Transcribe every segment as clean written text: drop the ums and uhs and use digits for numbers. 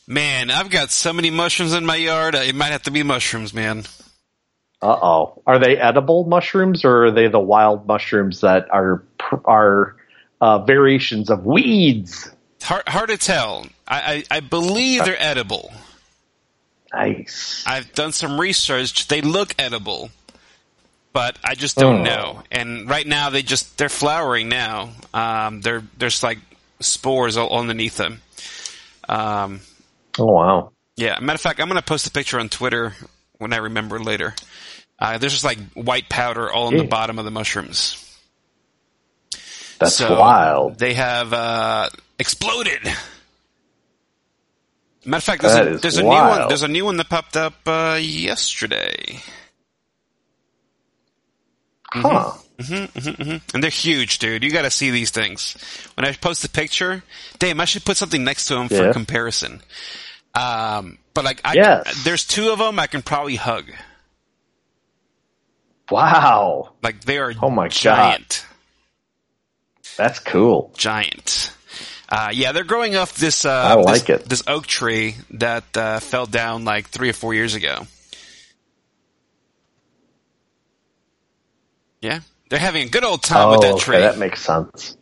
Man, I've got so many mushrooms in my yard. It might have to be mushrooms, man. Uh-oh. Are they edible mushrooms, or are they the wild mushrooms that are variations of weeds? Hard to tell. I believe they're edible. Nice. I've done some research. They look edible, but I just don't know. And right now, they're flowering now. There's like spores all underneath them. Oh, wow. Yeah. Matter of fact, I'm going to post a picture on Twitter when I remember later. There's just like white powder all in the bottom of the mushrooms. That's wild. They have exploded. Matter of fact, there's a new one. There's a new one that popped up yesterday. Huh. And they're huge, dude. You got to see these things. When I post a picture, damn, I should put something next to them for comparison. But like, there's two of them I can probably hug. Wow. Like they are God. giant. That's cool. Giant. They're growing off this this oak tree that fell down like 3 or 4 years ago. Yeah. They're having a good old time with that tree. That makes sense.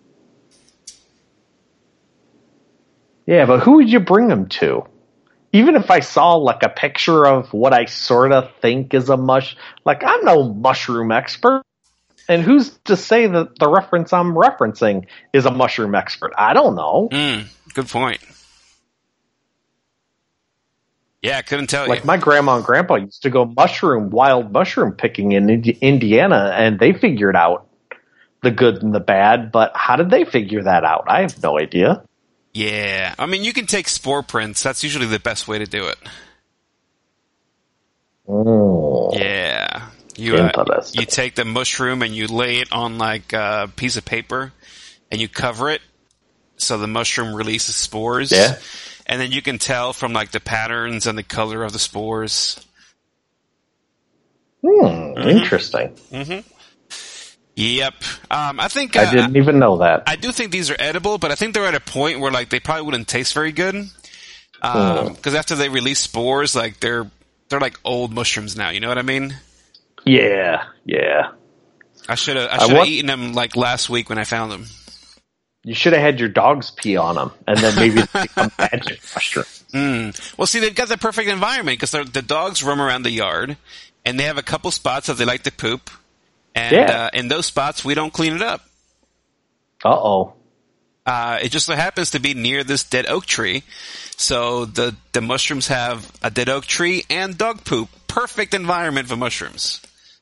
Yeah, but who would you bring them to? Even if I saw like a picture of what I sort of think is a like I'm no mushroom expert. And who's to say that the reference I'm referencing is a mushroom expert? I don't know. Good point. Yeah, I couldn't tell you. Like my grandma and grandpa used to go wild mushroom picking in Indiana, and they figured out the good and the bad. But how did they figure that out? I have no idea. Yeah. I mean, you can take spore prints. That's usually the best way to do it. Oh. Yeah. You take the mushroom and you lay it on like a piece of paper and you cover it so the mushroom releases spores. Yeah. And then you can tell from like the patterns and the color of the spores. Interesting. Yep. I think I didn't even know that. I do think these are edible, but I think they're at a point where like they probably wouldn't taste very good. Because after they release spores, like they're like old mushrooms now. You know what I mean? Yeah. I should have eaten them like last week when I found them. You should have had your dogs pee on them, and then maybe they become magic mushrooms. Well, see, they've got the perfect environment because the dogs roam around the yard, and they have a couple spots that they like to poop. And in those spots, we don't clean it up. Uh-oh. It just so happens to be near this dead oak tree. So the mushrooms have a dead oak tree and dog poop. Perfect environment for mushrooms.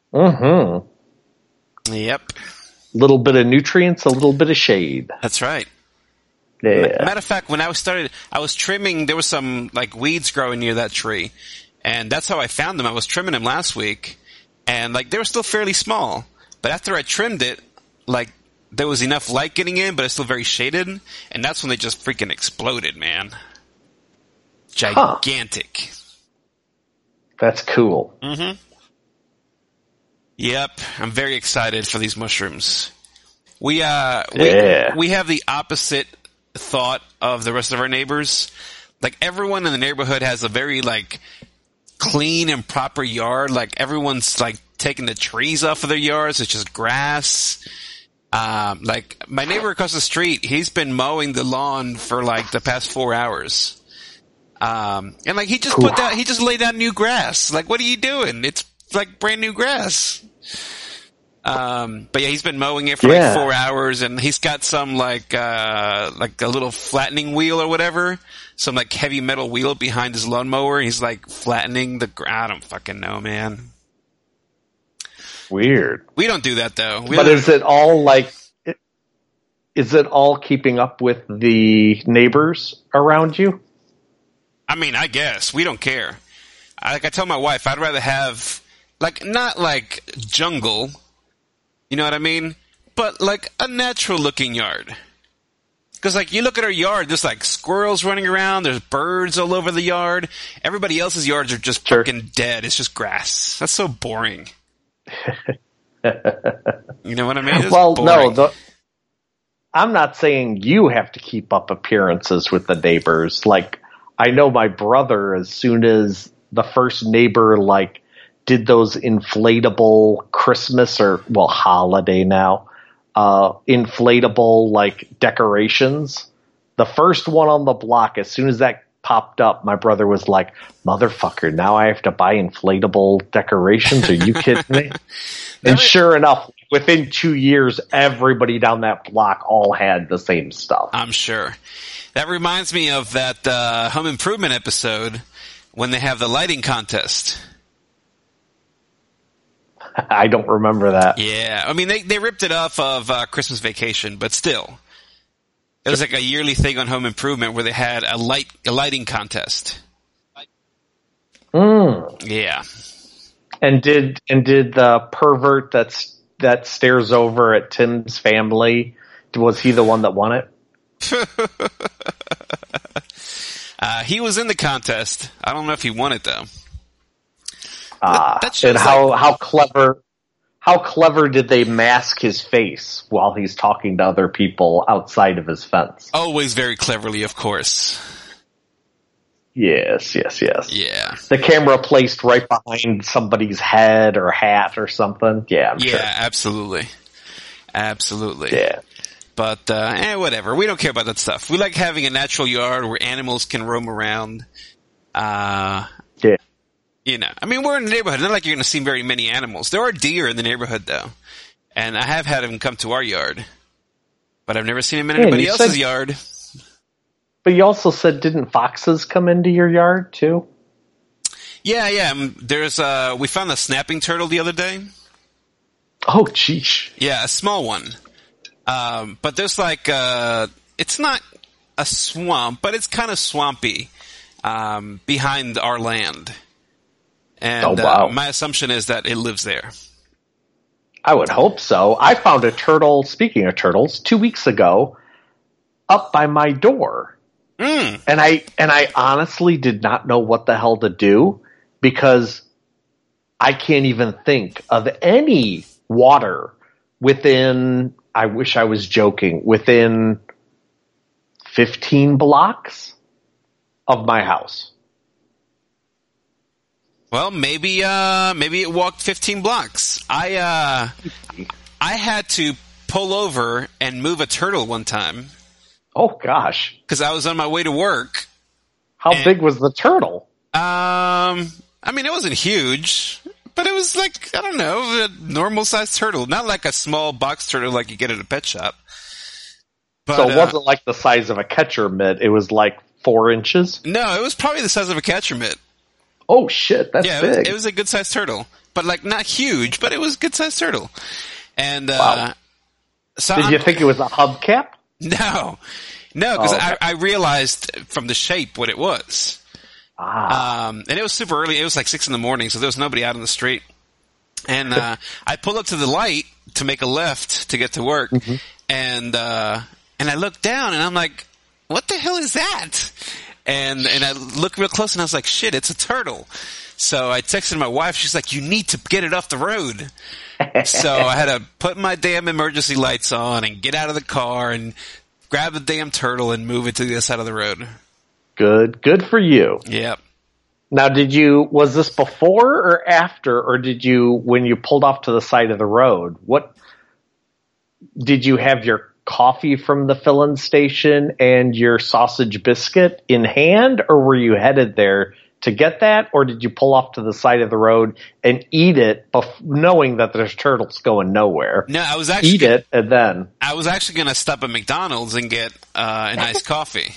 Yep. Little bit of nutrients, a little bit of shade. That's right. Yeah. Matter of fact, when I was trimming, there was some like weeds growing near that tree. And that's how I found them. I was trimming them last week. And like they were still fairly small. But after I trimmed it, like there was enough light getting in, but it's still very shaded. And that's when they just freaking exploded, man. Gigantic. That's cool. Yep, I'm very excited for these mushrooms. We have the opposite thought of the rest of our neighbors. Like everyone in the neighborhood has a very like clean and proper yard. Like everyone's like taking the trees off of their yards. It's just grass. Like my neighbor across the street, he's been mowing the lawn for like the past 4 hours. And like he just laid down new grass. Like what are you doing? It's like brand new grass. But yeah, he's been mowing it for like 4 hours, and he's got some like a little flattening wheel or whatever, some like heavy metal wheel behind his lawnmower. He's like flattening the ground. I don't fucking know, man. Weird. We don't do that though. But is it all like? Is it all keeping up with the neighbors around you? I mean, I guess we don't care. Like I tell my wife, I'd rather have like not like jungle. You know what I mean? But like a natural looking yard. Because like you look at our yard, there's like squirrels running around, there's birds all over the yard. Everybody else's yards are just fucking dead. It's just grass. That's so boring. You know what I mean? It's boring. No, I'm not saying you have to keep up appearances with the neighbors. Like I know my brother, as soon as the first neighbor like did those inflatable Christmas or holiday now, inflatable like decorations. The first one on the block, as soon as that popped up, my brother was like, "Motherfucker, now I have to buy inflatable decorations? Are you kidding me?" And sure enough, within 2 years, everybody down that block all had the same stuff. I'm sure. That reminds me of that Home Improvement episode when they have the lighting contest. I don't remember that. Yeah. I mean, they ripped it off of Christmas Vacation, but still. It was like a yearly thing on Home Improvement where they had a lighting contest. Yeah. And did the pervert that stares over at Tim's family, was he the one that won it? He was in the contest. I don't know if he won it though. And how clever did they mask his face while he's talking to other people outside of his fence? Always very cleverly, of course. Yes. Yeah. The camera placed right behind somebody's head or hat or something. Yeah, I'm sure. Absolutely. Yeah. But, whatever. We don't care about that stuff. We like having a natural yard where animals can roam around. Yeah. You know, I mean, we're in the neighborhood. Not like you're going to see very many animals. There are deer in the neighborhood, though. And I have had them come to our yard. But I've never seen them in anybody else's yard. But you also said, didn't foxes come into your yard, too? Yeah. There's, we found a snapping turtle the other day. Oh, geez. Yeah, a small one. But there's like, it's not a swamp, but it's kind of swampy, behind our land. And my assumption is that it lives there. I would hope so. I found a turtle, speaking of turtles, 2 weeks ago up by my door. And I honestly did not know what the hell to do because I can't even think of any water within, I wish I was joking, within 15 blocks of my house. Well, maybe it walked 15 blocks. I had to pull over and move a turtle one time. Oh gosh. Cause I was on my way to work. How big was the turtle? I mean, it wasn't huge, but it was like, I don't know, a normal sized turtle. Not like a small box turtle like you get at a pet shop. But, so it wasn't like the size of a catcher mitt. It was like 4 inches? No, it was probably the size of a catcher mitt. Oh shit, that's big. It was a good sized turtle, but like not huge, but it was a good sized turtle. And, wow. So did you think it was a hubcap? No, because I realized from the shape what it was. And it was super early. It was like 6 a.m, so there was nobody out on the street. And, I pulled up to the light to make a left to get to work. Mm-hmm. And I looked down and I'm like, what the hell is that? And I looked real close and I was like, shit, it's a turtle. So I texted my wife. She's like, you need to get it off the road. So I had to put my damn emergency lights on and get out of the car and grab the damn turtle and move it to the other side of the road. Good for you. Yep. Now, was this before or after, or when you pulled off to the side of the road, what, did you have your coffee from the fill-in station and your sausage biscuit in hand, or were you headed there to get that, or did you pull off to the side of the road and eat it, knowing that there's turtles going nowhere? No, I was actually eat it, and then I was actually going to stop at McDonald's and get an iced coffee.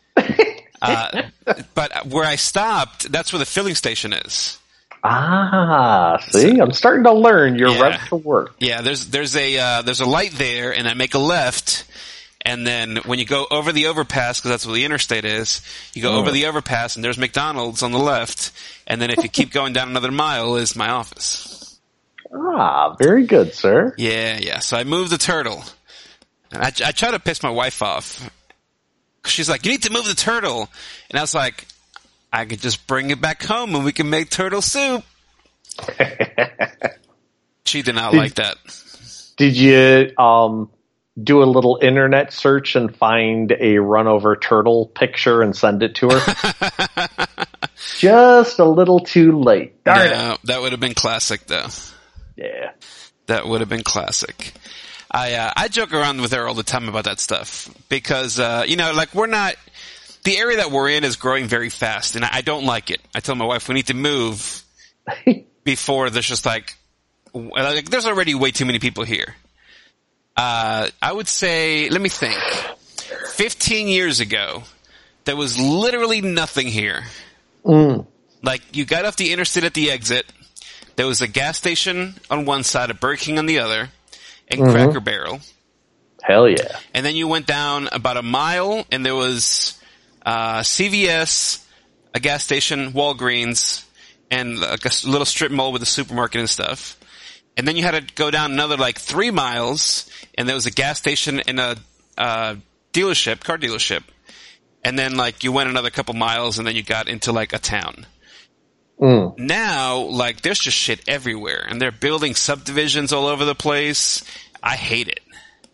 But where I stopped, that's where the filling station is. See, I'm starting to learn your route to work. Yeah, there's a light there, and I make a left, and then when you go over the overpass, because that's where the interstate is, you go over the overpass, and there's McDonald's on the left, and then if you keep going down another mile is my office. Very good, sir. Yeah. So I moved the turtle. And I try to piss my wife off. She's like, you need to move the turtle. And I was like, I could just bring it back home and we can make turtle soup. She did not like that. Did you do a little internet search and find a run over turtle picture and send it to her. Just a little too late. Darn it. That would have been classic, though. Yeah. That would have been classic. I joke around with her all the time about that stuff because, like the area that we're in is growing very fast and I don't like it. I tell my wife we need to move before there's just like there's already way too many people here. I would say, let me think, 15 years ago, there was literally nothing here. Like, you got off the interstate at the exit, there was a gas station on one side, a Burger King on the other, and Cracker Barrel. Hell yeah. And then you went down about a mile, and there was CVS, a gas station, Walgreens, and like a little strip mall with a supermarket and stuff. And then you had to go down another like 3 miles, and there was a gas station and a car dealership. And then like you went another couple miles, and then you got into like a town. Now, like, there's just shit everywhere, and they're building subdivisions all over the place. I hate it.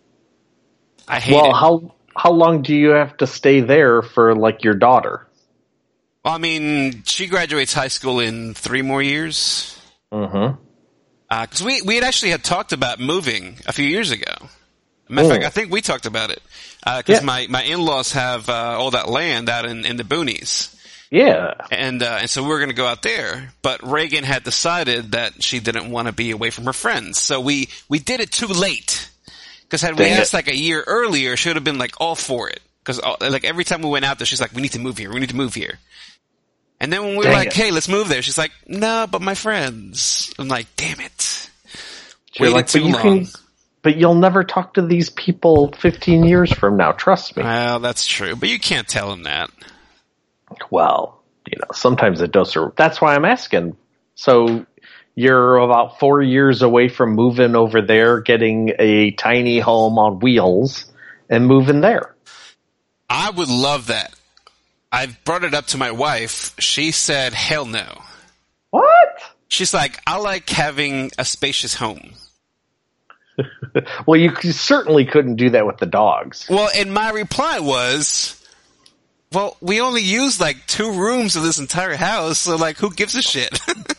Well, how long do you have to stay there for like your daughter? Well, I mean, she graduates high school in 3 more years. Because we had talked about moving a few years ago. Matter of fact, I think we talked about it. Because my in-laws have all that land out in the boonies. Yeah. And so we were going to go out there. But Reagan had decided that she didn't want to be away from her friends. So we did it too late. Because had we asked like a year earlier, she would have been like all for it. Because like every time we went out there, she's like, we need to move here. And then when we were like, hey, let's move there, she's like, no, but my friends. I'm like, damn it. Waited too long. But you'll never talk to these people 15 years from now, trust me. Well, that's true. But you can't tell them that. Well, sometimes it does. That's why I'm asking. So you're about 4 years away from moving over there, getting a tiny home on wheels, and moving there. I would love that. I brought it up to my wife. She said, hell no. What? She's like, I like having a spacious home. Well, you certainly couldn't do that with the dogs. Well, and my reply was, well, we only use like 2 rooms of this entire house, so like, who gives a shit?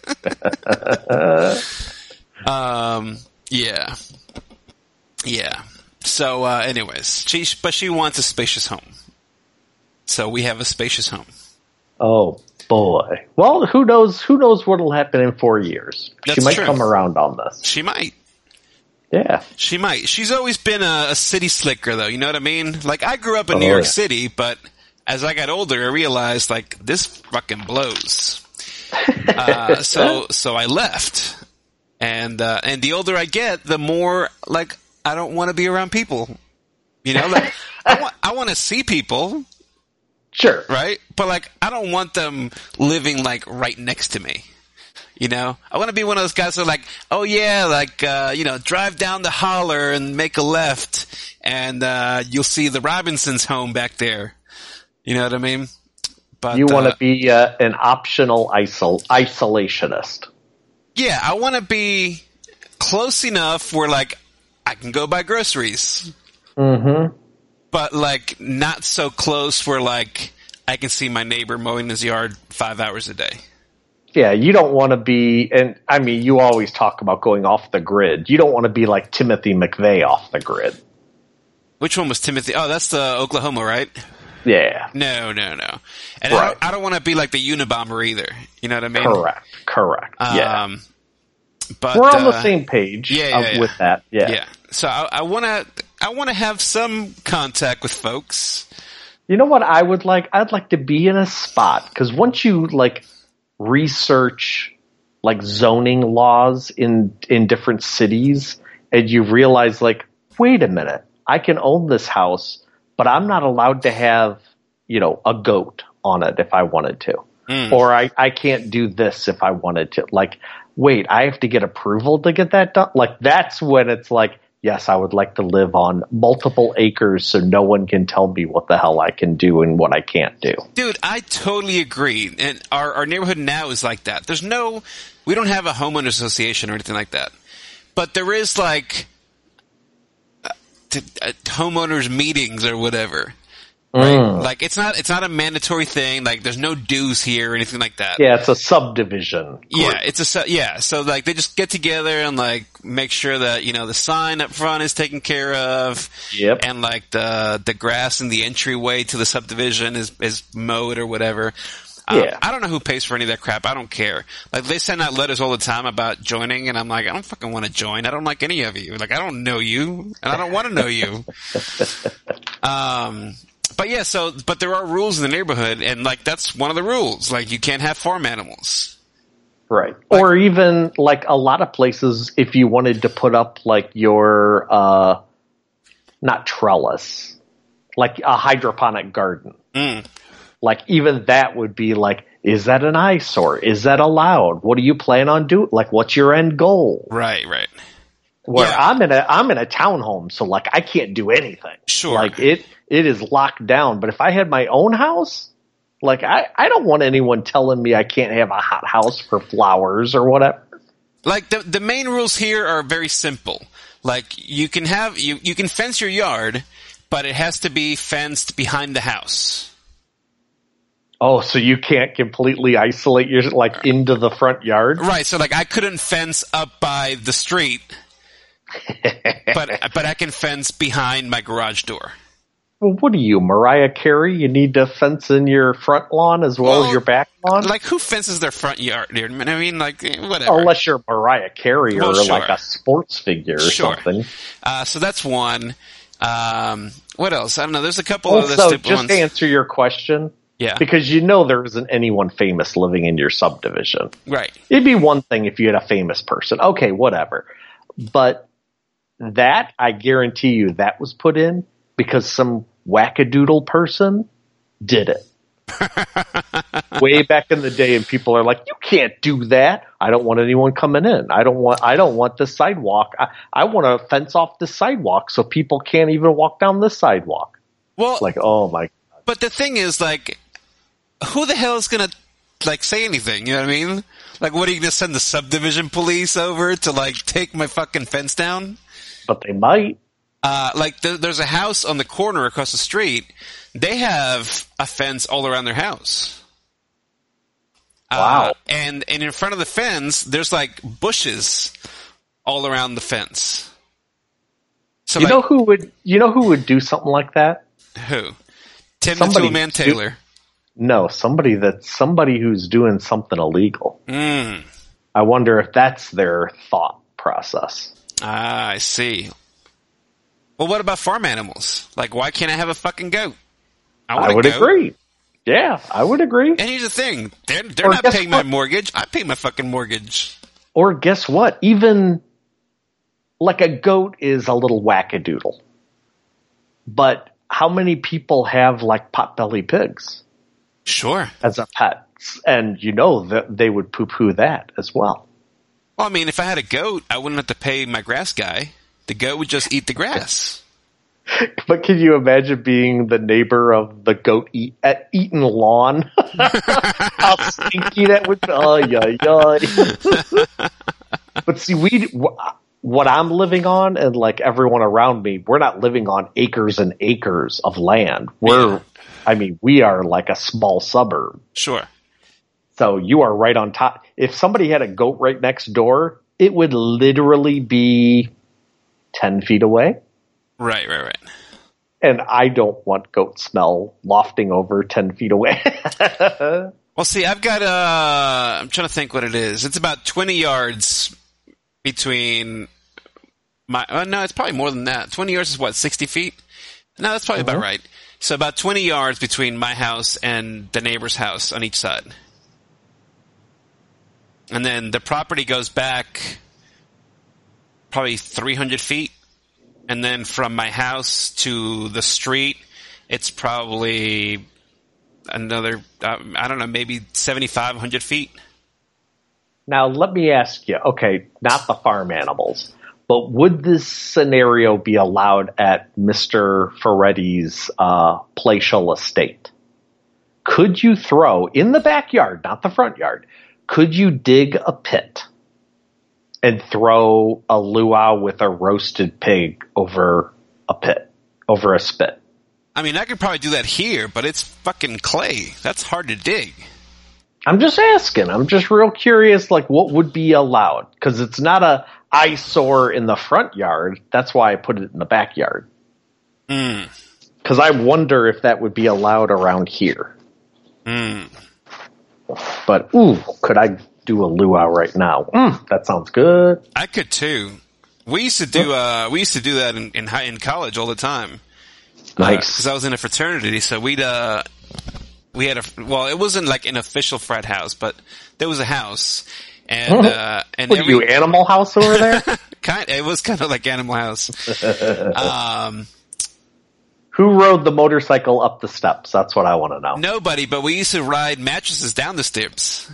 Yeah. So, anyways, she wants a spacious home. So we have a spacious home. Oh boy. Well, who knows what'll happen in 4 years. That's she might true. come around on this. She might. Yeah. She might. She's always been a city slicker, though. You know what I mean? Like, I grew up in New York City, but as I got older, I realized, like, this fucking blows. So I left. And the older I get, the more, like, I don't want to be around people. Like, I want to see people. Sure. Right? But, like, I don't want them living, like, right next to me. I want to be one of those guys who are like, oh yeah, like, drive down the holler and make a left and, you'll see the Robinsons' home back there. You know what I mean? But you want to be an optional isolationist. Yeah, I want to be close enough where, like, I can go buy groceries. But, like, not so close where, like, I can see my neighbor mowing his yard 5 hours a day. Yeah, you don't want to be, and I mean, you always talk about going off the grid. You don't want to be like Timothy McVeigh off the grid. Which one was Timothy? Oh, that's the Oklahoma, right? Yeah. No. And right. I don't want to be like the Unabomber either. You know what I mean? Correct. Yeah. But we're on the same page with that. Yeah. Yeah. So I want to have some contact with folks. You know what I would like? I'd like to be in a spot, because once you like research like zoning laws in different cities, and you realize like, wait a minute, I can own this house, but I'm not allowed to have, a goat on it if I wanted to. Or I can't do this if I wanted to. Like, wait, I have to get approval to get that done? Like, that's when it's like, yes, I would like to live on multiple acres so no one can tell me what the hell I can do and what I can't do. Dude, I totally agree. And our neighborhood now is like that. We don't have a homeowner association or anything like that. But there is like, homeowners meetings or whatever. Right? Like it's not a mandatory thing. Like there's no dues here or anything like that. Yeah, it's a subdivision. Yeah, So like they just get together and like make sure that, the sign up front is taken care of. Yep. And like the grass in the entryway to the subdivision is mowed or whatever. Yeah. I don't know who pays for any of that crap. I don't care. Like they send out letters all the time about joining, and I'm like, I don't fucking want to join. I don't like any of you. Like I don't know you, and I don't want to know you. But yeah, but there are rules in the neighborhood, and like that's one of the rules. Like you can't have farm animals. Right. Or even like a lot of places, if you wanted to put up like your, not trellis, like a hydroponic garden. Like even that would be like, is that an eyesore? Is that allowed? What do you plan on doing? Like what's your end goal? Right. Where I'm in a townhome, so like I can't do anything. Sure. Like it is locked down. But if I had my own house, like I don't want anyone telling me I can't have a hot house for flowers or whatever. Like the main rules here are very simple. Like you can fence your yard, but it has to be fenced behind the house. Oh, so you can't completely isolate your like into the front yard? Right. So like I couldn't fence up by the street. but I can fence behind my garage door. Well, what are you, Mariah Carey? You need to fence in your front lawn as well as your back lawn? Like, who fences their front yard? I mean, like, whatever. Unless you're Mariah Carey or like a sports figure or something. So that's one. What else? I don't know. There's a couple of other just ones. To answer your question. Yeah. Because there isn't anyone famous living in your subdivision. Right. It'd be one thing if you had a famous person. Okay, whatever. But that, I guarantee you, that was put in because some wackadoodle person did it. Way back in the day, and people are like, you can't do that. I don't want anyone coming in. I don't want the sidewalk. I want to fence off the sidewalk so people can't even walk down the sidewalk. Well, like, oh my God. But the thing is, like, who the hell is going to, like, say anything? You know what I mean? Like, what, are you going to send the subdivision police over to, like, take my fucking fence down? But they might. Like, there's a house on the corner across the street. They have a fence all around their house. Wow. And in front of the fence, there's, like, bushes all around the fence. So you know who would do something like that? Who? Tim the Toolman Taylor. No, somebody who's doing something illegal. I wonder if that's their thought process. Ah, I see. Well, what about farm animals? Like, why can't I have a fucking goat? I would agree. Yeah, I would agree. And here's the thing. They're not paying my mortgage. I pay my fucking mortgage. Or guess what? Even, like, a goat is a little wackadoodle. But how many people have, like, potbelly pigs? Sure. As a pet. And you know that they would poo-poo that as well. Well, I mean, if I had a goat, I wouldn't have to pay my grass guy. The goat would just eat the grass. But can you imagine being the neighbor of the goat eating lawn? How stinky that would be. But see, what I'm living on and like everyone around me, we're not living on acres and acres of land. We are like a small suburb. Sure. So you are right on top. If somebody had a goat right next door, it would literally be 10 feet away. Right. And I don't want goat smell lofting over 10 feet away. Well, see, I've got I'm trying to think what it is. It's about 20 yards between no, it's probably more than that. 20 yards is what, 60 feet? No, that's probably about right. So about 20 yards between my house and the neighbor's house on each side. And then the property goes back probably 300 feet. And then from my house to the street, it's probably another, I don't know, maybe 7,500 feet. Now, let me ask you, okay, not the farm animals, but would this scenario be allowed at Mr. Ferretti's palatial estate? Could you throw, in the backyard, not the front yard, could you dig a pit and throw a luau with a roasted pig over a pit over a spit. I mean, I could probably do that here, but it's fucking clay. That's hard to dig. I'm just asking. I'm just real curious, like, what would be allowed? Because it's not a eyesore in the front yard. That's why I put it in the backyard. Because I wonder if that would be allowed around here. But, could I do a luau right now? That sounds good. I could too. We used to do that in college all the time. Nice. Because I was in a fraternity, so we had it wasn't like an official frat house, but there was a house. And, what are you, Animal House over there? It was kind of like Animal House. Who rode the motorcycle up the steps? That's what I want to know. Nobody, but we used to ride mattresses down the steps.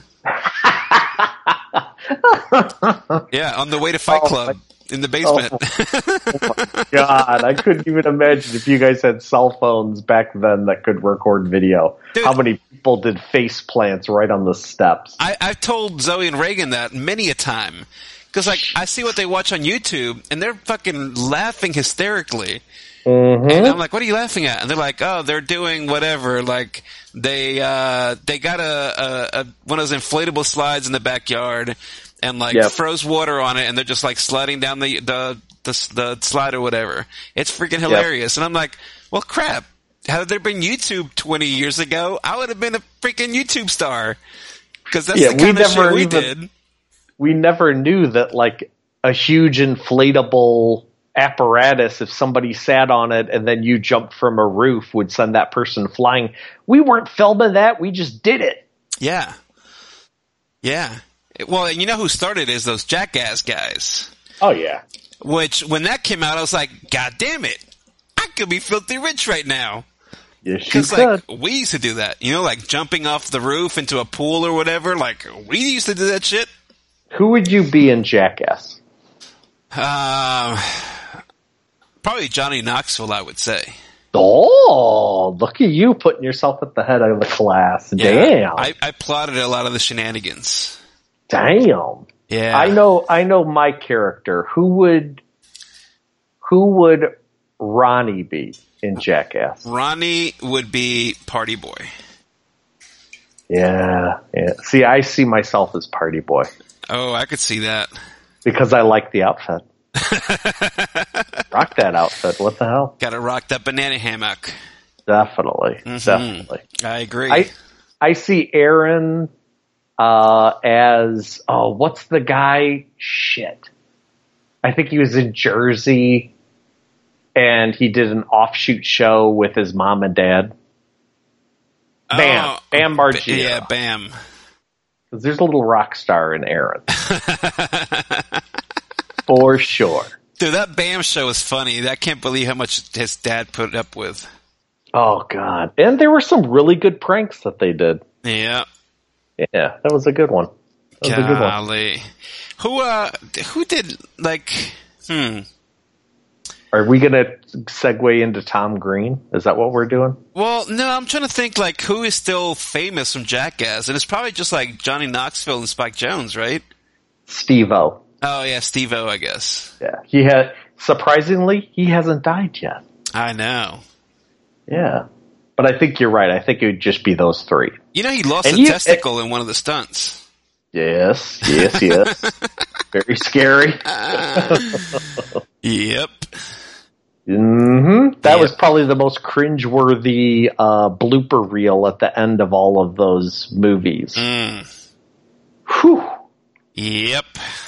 Yeah, on the way to Fight Club in the basement. Oh my God, I couldn't even imagine if you guys had cell phones back then that could record video. Dude, how many people did face plants right on the steps? I've told Zoe and Reagan that many a time. Because, like, I see what they watch on YouTube, and they're fucking laughing hysterically. And I'm like, what are you laughing at? And they're like, oh, they're doing whatever. Like, they got one of those inflatable slides in the backyard and froze water on it, and they're just like sliding down the slide or whatever. It's freaking hilarious. And I'm like, well, crap. Had there been YouTube 20 years ago, I would have been a freaking YouTube star. Because that's the kind of shit we did. We never knew that, like, a huge inflatable apparatus, if somebody sat on it and then you jumped from a roof, would send that person flying. We weren't filming that. We just did it. Yeah. Yeah. Well, you know who started it is those Jackass guys. Oh, yeah. Which, when that came out, I was like, God damn it. I could be filthy rich right now. Yes, you could. Because, like, we used to do that. You know, like jumping off the roof into a pool or whatever. Like, we used to do that shit. Who would you be in Jackass? Probably Johnny Knoxville, I would say. Oh, look at you putting yourself at the head of the class. Yeah, damn. I plotted a lot of the shenanigans. Damn. Yeah. I know my character. Who would Ronnie be in Jackass? Ronnie would be Party Boy. Yeah. See, I see myself as Party Boy. Oh, I could see that. Because I like the outfit. Rock that outfit. What the hell? Gotta rock that banana hammock. Definitely. Definitely. I agree. I see Aaron as, what's the guy? Shit. I think he was in Jersey and he did an offshoot show with his mom and dad. Bam Margera. Yeah, Bam. Because there's a little rock star in Aaron. For sure. Dude, that Bam show was funny. I can't believe how much his dad put up with. Oh, God. And there were some really good pranks that they did. Yeah. Yeah, that was a good one. Golly. Who did, like, Are we going to segue into Tom Green? Is that what we're doing? Well, no, I'm trying to think, like, who is still famous from Jackass? And it's probably just, like, Johnny Knoxville and Spike Jonze, right? Steve-O. Oh, yeah, Steve-O, I guess. Yeah, surprisingly, he hasn't died yet. I know. Yeah. But I think you're right. I think it would just be those three. You know, he lost a testicle in one of the stunts. Yes. Very scary. Yep. That was probably the most cringeworthy blooper reel at the end of all of those movies. Whew. Yep.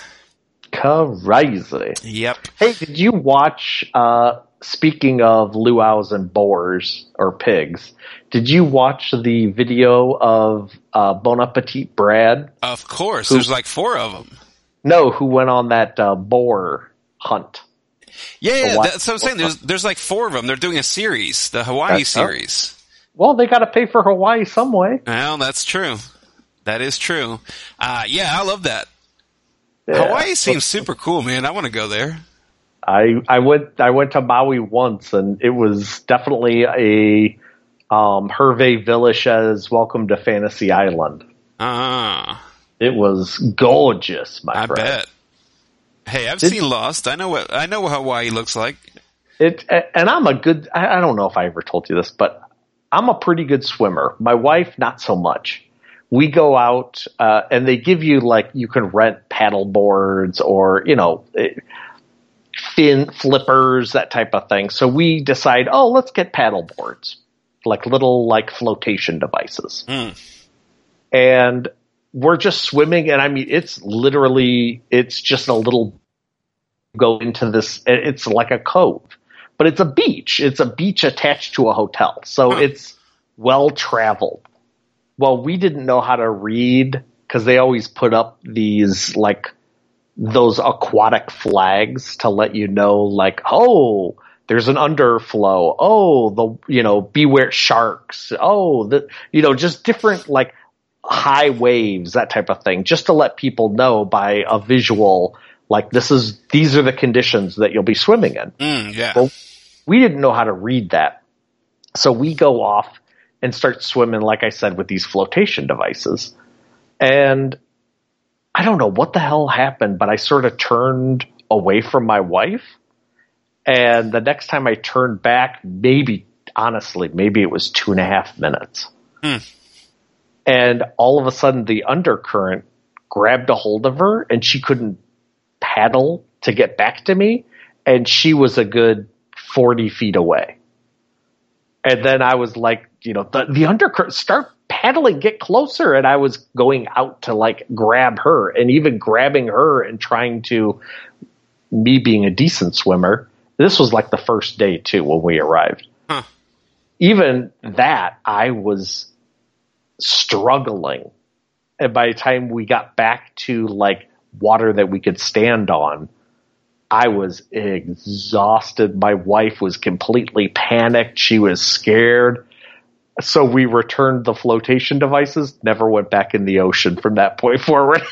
Crazy. Yep. Hey, did you watch, speaking of luau's and boars, or pigs, did you watch the video of Bon Appetit Brad? Of course. There's like 4 of them. No, who went on that boar hunt. Yeah, that's what I'm saying. There's like 4 of them. They're doing a series, the Hawaii series. Well, they got to pay for Hawaii some way. Well, that's true. That is true. Yeah, I love that. Yeah. Hawaii seems super cool, man. I want to go there. I went to Maui once, and it was definitely a Hervé Villechaize Welcome to Fantasy Island. It was gorgeous, my friend. I bet. Hey, I've seen Lost. I know what Hawaii looks like. And I'm a good, I don't know if I ever told you this, but I'm a pretty good swimmer. My wife, not so much. We go out, and they give you you can rent paddle boards or, fin flippers, that type of thing. So we decide, let's get paddle boards, little flotation devices. And we're just swimming. And I mean, it's just a little go into this. It's like a cove. But it's a beach. It's a beach attached to a hotel. So it's well-traveled. Well, we didn't know how to read because they always put up these, those aquatic flags to let you know, there's an underflow. Beware sharks. Just different, high waves, that type of thing, just to let people know by a visual, these are the conditions that you'll be swimming in. Yeah. Well, we didn't know how to read that. So we go off and start swimming, like I said, with these flotation devices. And I don't know what the hell happened, but I sort of turned away from my wife. And the next time I turned back, maybe it was 2.5 minutes. And all of a sudden the undercurrent grabbed a hold of her and she couldn't paddle to get back to me. And she was a good 40 feet away. And then I was like, the undercurrent, start paddling, get closer. And I was going out to grab her and even grabbing her and trying to, me being a decent swimmer. This was the first day too, when we arrived. Even that, I was struggling. And by the time we got back to water that we could stand on, I was exhausted. My wife was completely panicked. She was scared. So we returned the flotation devices, never went back in the ocean from that point forward.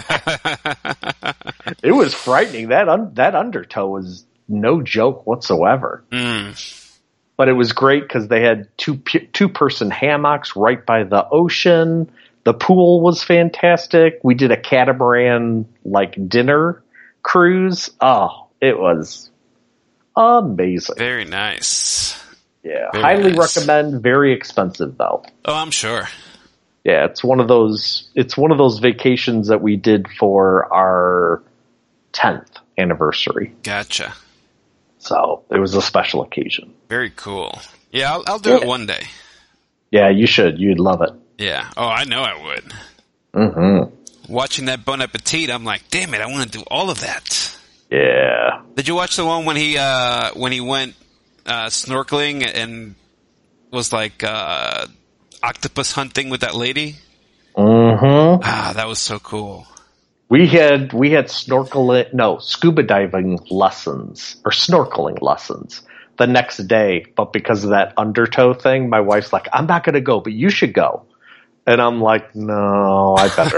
It was frightening. That undertow was no joke whatsoever. But it was great because they had two-person hammocks right by the ocean. The pool was fantastic. We did a catamaran dinner cruise. Oh, it was amazing. Very nice. Yeah, highly recommend. Very expensive though. Oh, I'm sure. Yeah, it's one of those vacations that we did for our 10th anniversary. Gotcha. So it was a special occasion. Very cool. Yeah, I'll do it one day. Yeah, you should. You'd love it. Yeah. Oh, I know I would. Mm-hmm. Watching that Bon Appetit, I'm like, damn it, I want to do all of that. Yeah. Did you watch the one when he went snorkeling and was octopus hunting with that lady? Mm-hmm. Ah, that was so cool. We had scuba diving lessons or snorkeling lessons the next day, but because of that undertow thing, my wife's like, I'm not going to go, but you should go. And I'm like, no, I better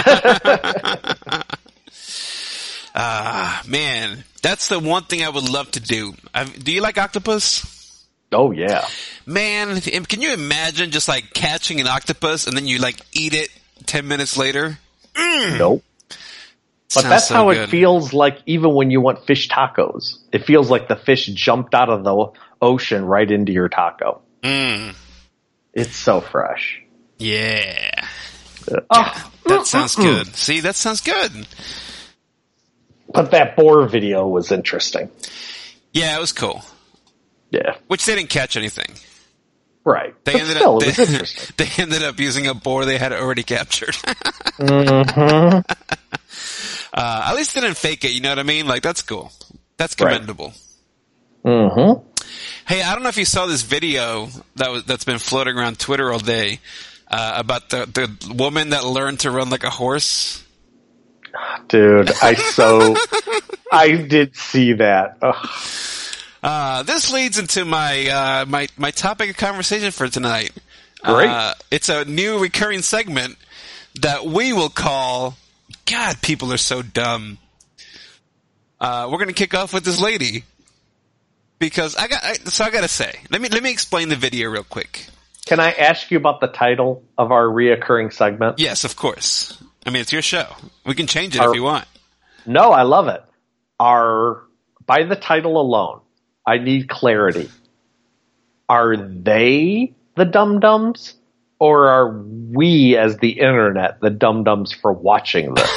not. Man, that's the one thing I would love to do. Do you like octopus? Oh, yeah. Man, can you imagine just catching an octopus and then you eat it 10 minutes later? Nope. But that's so how good. It feels even when you want fish tacos. It feels like the fish jumped out of the ocean right into your taco. It's so fresh. Yeah. That sounds good. See, that sounds good. But that boar video was interesting. Yeah, it was cool. Yeah. Which they didn't catch anything. Right. It was interesting. They ended up using a boar they had already captured. Mm-hmm. At least they didn't fake it, you know what I mean? That's cool. That's commendable. Right. Mm-hmm. Hey, I don't know if you saw this video that's been floating around Twitter all day about the woman that learned to run like a horse. Dude, I did see that. This leads into my my topic of conversation for tonight. Great. It's a new recurring segment that we will call, God, people are so dumb. We're going to kick off with this lady because I gotta say, let me explain the video real quick. Can I ask you about the title of our reoccurring segment? Yes, of course. I mean, it's your show. We can change it if you want. No, I love it. By the title alone, I need clarity. Are they the dum-dums? Or are we, as the internet, the dum-dums for watching this?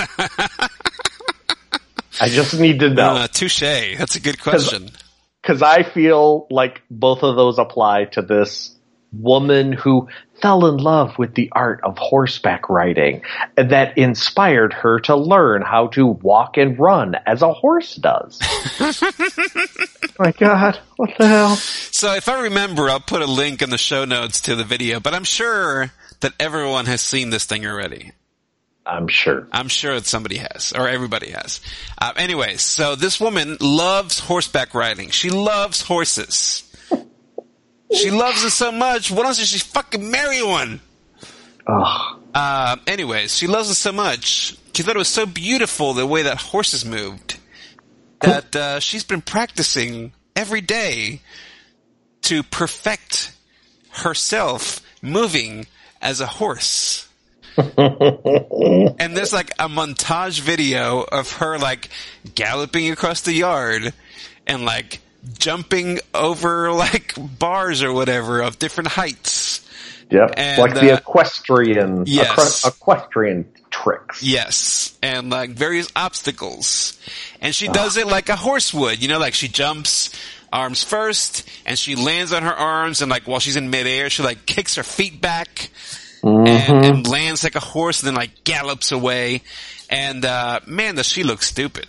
I just need to know. Touche. That's a good question. Because I feel like both of those apply to this woman who fell in love with the art of horseback riding that inspired her to learn how to walk and run as a horse does. My God, what the hell? So if I remember, I'll put a link in the show notes to the video, but I'm sure that everyone has seen this thing already. I'm sure that somebody has, or everybody has. Anyway, so this woman loves horseback riding. She loves horses. She loves it so much. Why doesn't she fucking marry one? Anyways, she loves it so much. She thought it was so beautiful the way that horses moved that she's been practicing every day to perfect herself moving as a horse. And there's like a montage video of her like galloping across the yard and like jumping over like bars or whatever of different heights. Yep, and, like the equestrian, yes. Equestrian tricks. Yes, and like various obstacles. And she does it like a horse would, you know, like she jumps arms first and she lands on her arms and like while she's in midair, she like kicks her feet back and lands like a horse and then like gallops away. And man, does she look stupid.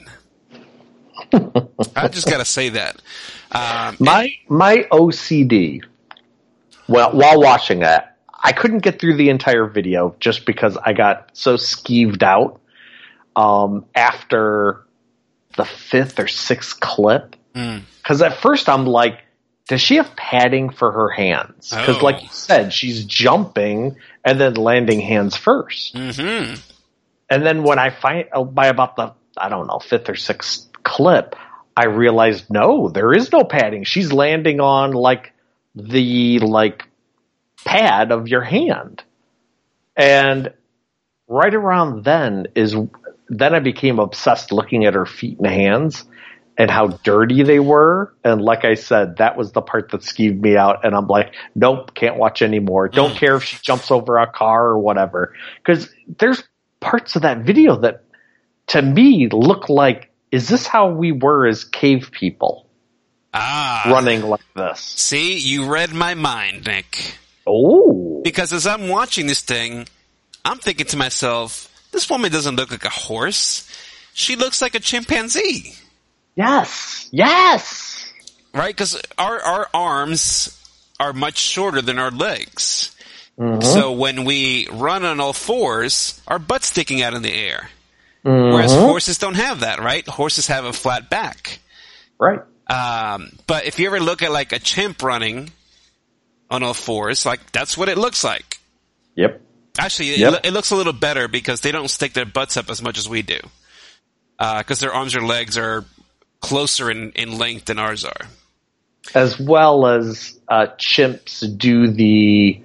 I just gotta say that. My OCD, well, while watching that, I couldn't get through the entire video just because I got so skeeved out after the 5th or 6th clip. Because at first I'm like, does she have padding for her hands? Because like you said, she's jumping and then landing hands first. Mm-hmm. And then when I find by about the, I don't know, 5th or 6th clip, I realized no, there is no padding. She's landing on like the like pad of your hand. And right around then I became obsessed looking at her feet and hands and how dirty they were. And like I said, that was the part that skeeved me out. And I'm like, nope, can't watch anymore. Don't care if she jumps over a car or whatever. Because there's parts of that video that to me look like, is this how we were as cave people? Running like this. See, you read my mind, Nick. Oh. Because as I'm watching this thing, I'm thinking to myself, this woman doesn't look like a horse. She looks like a chimpanzee. Yes. Yes. Right? Because our arms are much shorter than our legs. Mm-hmm. So when we run on all fours, our butt's sticking out in the air. Mm-hmm. Whereas horses don't have that, right? Horses have a flat back. Right. But if you ever look at like a chimp running on all fours, like that's what it looks like. Yep. Actually, it looks a little better because they don't stick their butts up as much as we do. Because their arms or legs are closer in length than ours are. As well as chimps do the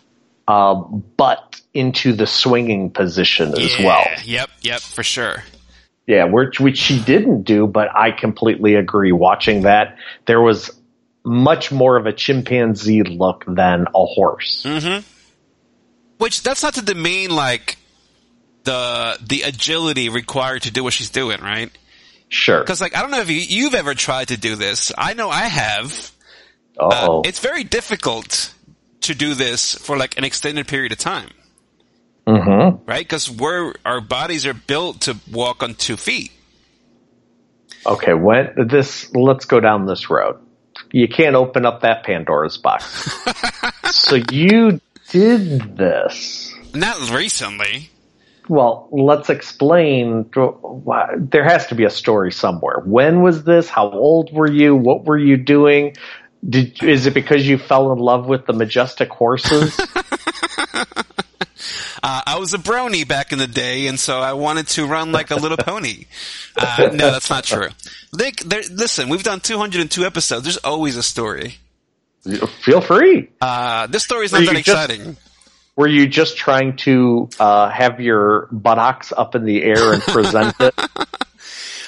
butt into the swinging position as well. Yep, for sure. Yeah, which she didn't do, but I completely agree. Watching that, there was much more of a chimpanzee look than a horse. Mm-hmm. Which, that's not to demean, like, the agility required to do what she's doing, right? Sure. Because, like, I don't know if you've ever tried to do this. I know I have. It's very difficult to do this for, like, an extended period of time. Mm-hmm. Right? Because our bodies are built to walk on 2 feet. Okay, let's go down this road. You can't open up that Pandora's box. So you did this. Not recently. Well, let's explain. There has to be a story somewhere. When was this? How old were you? What were you doing? Is it because you fell in love with the majestic horses? I was a brony back in the day, and so I wanted to run like a little pony. No, that's not true. Listen, we've done 202 episodes. There's always a story. Feel free. This story is not that exciting. Were you just trying to have your buttocks up in the air and present it?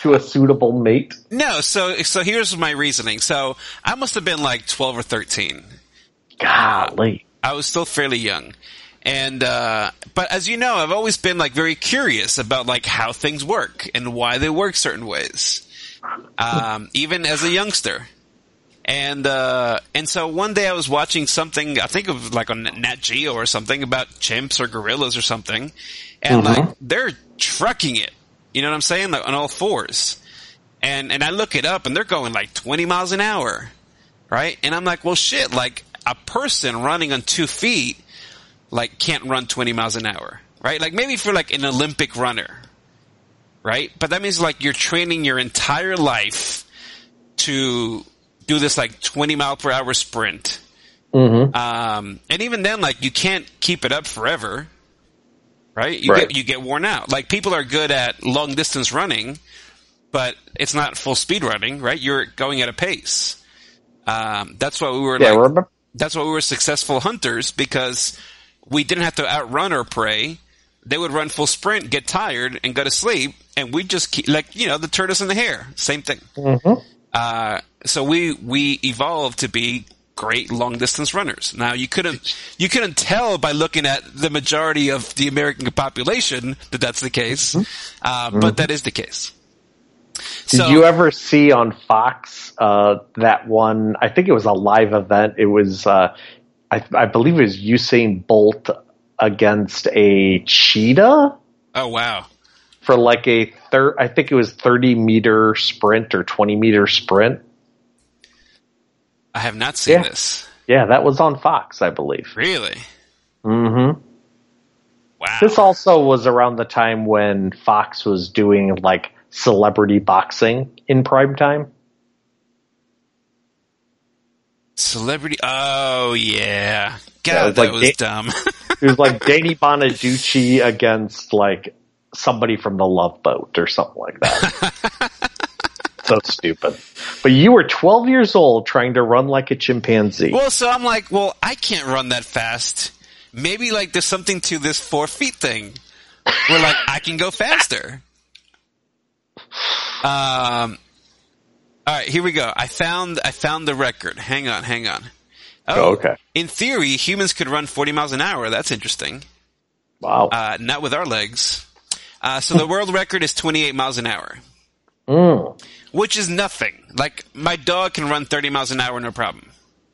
to a suitable mate? No, so here's my reasoning. So I must have been like 12 or 13. Golly. I was still fairly young. And, but as you know, I've always been like very curious about like how things work and why they work certain ways. Even as a youngster. And so one day I was watching something, I think of like on Nat Geo or something about chimps or gorillas or something. And like, they're trucking it. You know what I'm saying? Like on all fours. And I look it up and they're going like 20 miles an hour. Right? And I'm like, well shit, like a person running on 2 feet like can't run 20 miles an hour, right? Like maybe for like an Olympic runner, right? But that means like you're training your entire life to do this like 20 mile per hour sprint. And even then, like you can't keep it up forever, right? You get worn out. Like people are good at long distance running, but it's not full speed running, right? You're going at a pace. That's why we were that's why we were successful hunters, because we didn't have to outrun our prey. They would run full sprint, get tired, and go to sleep, and we'd just keep, like, you know, the tortoise and the hare. Same thing. So we evolved to be great long-distance runners. Now, you couldn't tell by looking at the majority of the American population that that's the case, but that is the case. Did you ever see on Fox that one, I think it was a live event, it was... I believe it was Usain Bolt against a cheetah. Oh, wow. For like I think it was 30-meter sprint or 20-meter sprint. I have not seen this. Yeah, that was on Fox, I believe. Really? Mm-hmm. Wow. This also was around the time when Fox was doing like celebrity boxing in prime time. Celebrity? Oh, yeah. God, that was dumb. It was like Danny Bonaducci against like somebody from the Love Boat or something like that. So stupid. But you were 12 years old trying to run like a chimpanzee. Well, so I'm like, well, I can't run that fast. Maybe like there's something to this 4 feet thing where like I can go faster. All right, here we go. I found the record. Hang on. Oh, okay. In theory, humans could run 40 miles an hour. That's interesting. Wow. Not with our legs. So the world record is 28 miles an hour. Which is nothing. Like, my dog can run 30 miles an hour, no problem.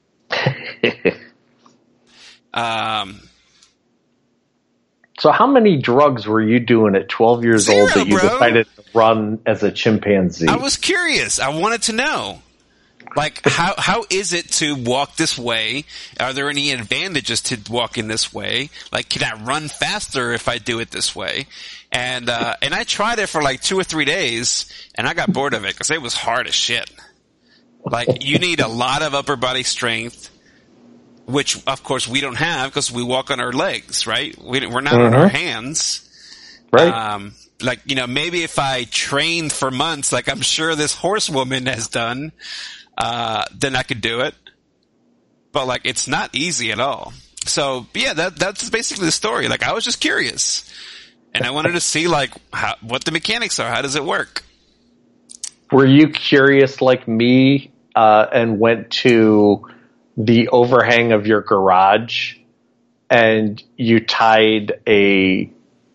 So how many drugs were you doing at 12 years 0, old that you decided to run as a chimpanzee? I was curious. I wanted to know. Like, how is it to walk this way? Are there any advantages to walking this way? Like, can I run faster if I do it this way? And I tried it for like 2 or 3 days, and I got bored of it because it was hard as shit. Like, you need a lot of upper body strength, which, of course, we don't have because we walk on our legs, right? We're not on our hands. Right. Like, you know, maybe if I trained for months, like I'm sure this horsewoman has done, then I could do it. But, like, it's not easy at all. So, yeah, that's basically the story. Like, I was just curious. And I wanted to see, like, what the mechanics are. How does it work? Were you curious like me and went to the overhang of your garage and you tied a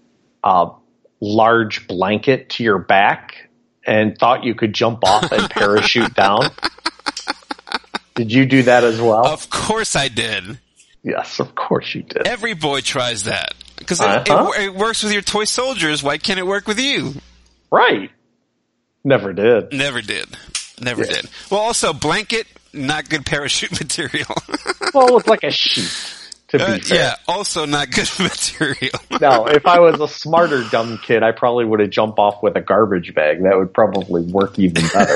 large blanket to your back and thought you could jump off and parachute down? Did you do that as well? Of course I did. Yes, of course you did. Every boy tries that. Because it works with your toy soldiers. Why can't it work with you? Right. Never did. Never did. Well, also, blanket, not good parachute material. Well, it was like a sheet, to be fair. Yeah, also not good material. No, if I was a smarter dumb kid, I probably would have jumped off with a garbage bag. That would probably work even better.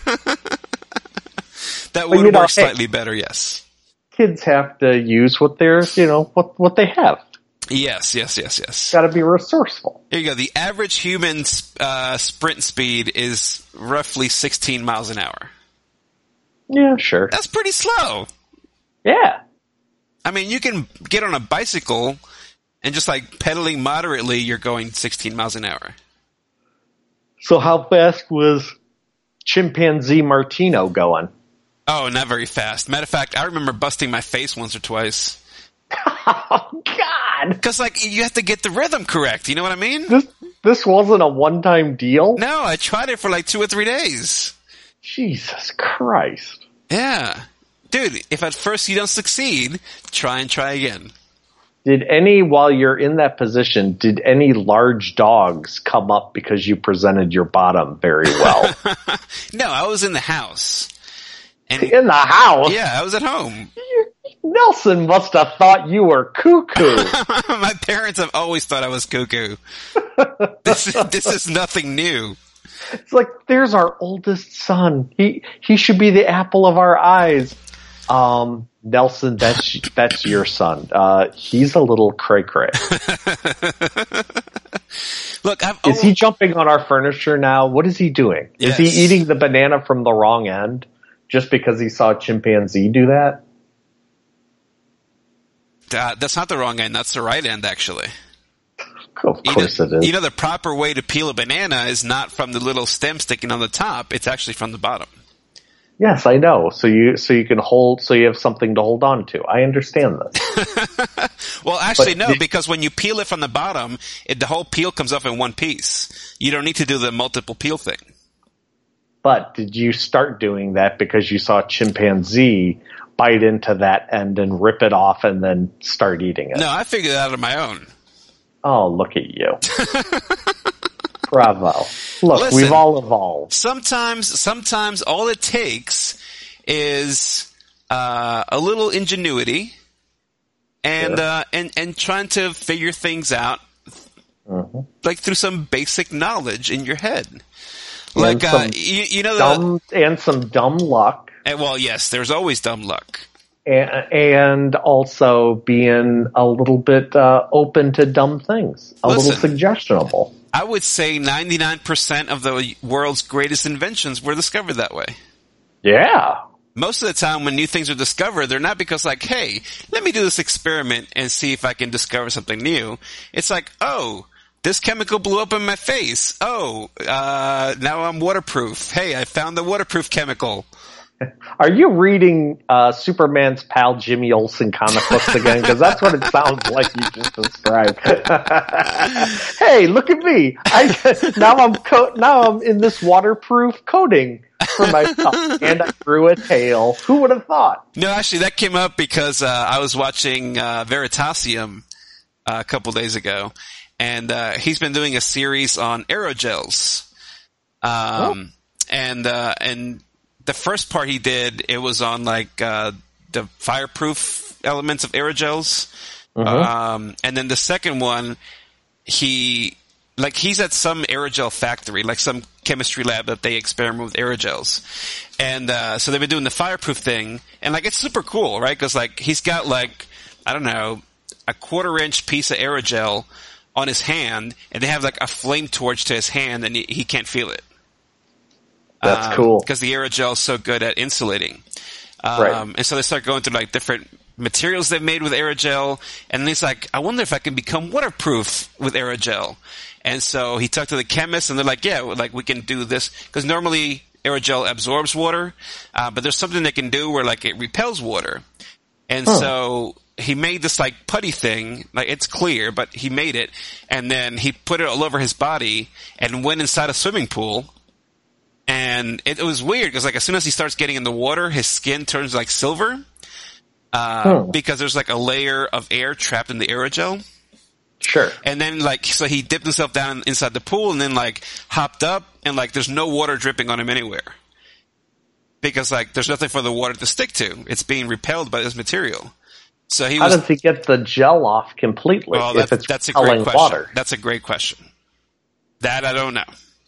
That would work slightly better, yes. Kids have to use what they're, what they have. Yes. Got to be resourceful. Here you go. The average human sprint speed is roughly 16 miles an hour. Yeah, sure. That's pretty slow. Yeah. I mean, you can get on a bicycle and just like pedaling moderately, you're going 16 miles an hour. So how fast was Chimpanzee Martino going? Oh, not very fast. Matter of fact, I remember busting my face once or twice. Oh, God! Because, like, you have to get the rhythm correct. You know what I mean? This wasn't a one-time deal? No, I tried it for like 2 or 3 days. Jesus Christ. Yeah. Dude, if at first you don't succeed, try again. While you're in that position, did any large dogs come up because you presented your bottom very well? No, I was in the house. And in the house? Yeah, I was at home. Nelson must have thought you were cuckoo. My parents have always thought I was cuckoo. This is nothing new. It's like, there's our oldest son. He should be the apple of our eyes. Nelson, that's your son. He's a little cray-cray. Look, is he jumping on our furniture now? What is he doing? Yes. Is he eating the banana from the wrong end just because he saw a chimpanzee do that? That's not the wrong end. That's the right end, actually. Of course it is. You know, the proper way to peel a banana is not from the little stem sticking on the top. It's actually from the bottom. Yes, I know. So you have something to hold on to. I understand this. Well, actually, no, because when you peel it from the bottom, the whole peel comes off in one piece. You don't need to do the multiple peel thing. But did you start doing that because you saw a chimpanzee bite into that end and rip it off and then start eating it? No, I figured it out on my own. Oh, look at you. Bravo. Look, Listen, we've all evolved. Sometimes all it takes is a little ingenuity and and trying to figure things out, like through some basic knowledge in your head. Like and some dumb luck. Well, yes, there's always dumb luck. And also being a little bit open to dumb things, little suggestionable. I would say 99% of the world's greatest inventions were discovered that way. Yeah. Most of the time when new things are discovered, they're not because like, hey, let me do this experiment and see if I can discover something new. It's like, oh, this chemical blew up in my face. Oh, now I'm waterproof. Hey, I found the waterproof chemical. Are you reading Superman's pal Jimmy Olsen comic books again? Because that's what it sounds like you just described. Hey, look at me! Now I'm in this waterproof coating for myself, and I grew a tail. Who would have thought? No, actually, that came up because I was watching Veritasium a couple days ago, and he's been doing a series on aerogels, and the first part he did, it was on like the fireproof elements of aerogels. And then the second one, he's at some aerogel factory, like some chemistry lab that they experiment with aerogels. And so they've been doing the fireproof thing, and like it's super cool, right? Because like he's got like, I don't know, a 1/4-inch piece of aerogel on his hand, and they have like a flame torch to his hand, and he can't feel it. That's cool. Because the aerogel is so good at insulating. Right. And so they start going through like different materials they've made with aerogel. And then he's like, I wonder if I can become waterproof with aerogel. And so he talked to the chemists and they're like, yeah, like we can do this. Because normally aerogel absorbs water. But there's something they can do where like it repels water. And so he made this like putty thing. Like it's clear, but he made it. And then he put it all over his body and went inside a swimming pool. And it was weird because like as soon as he starts getting in the water, his skin turns like silver because there's like a layer of air trapped in the aerogel. Sure. And then like so he dipped himself down inside the pool and then like hopped up and like there's no water dripping on him anywhere because like there's nothing for the water to stick to. It's being repelled by this material. So how does he get the gel off completely if it's that's a great question. Water? That's a great question. That I don't know.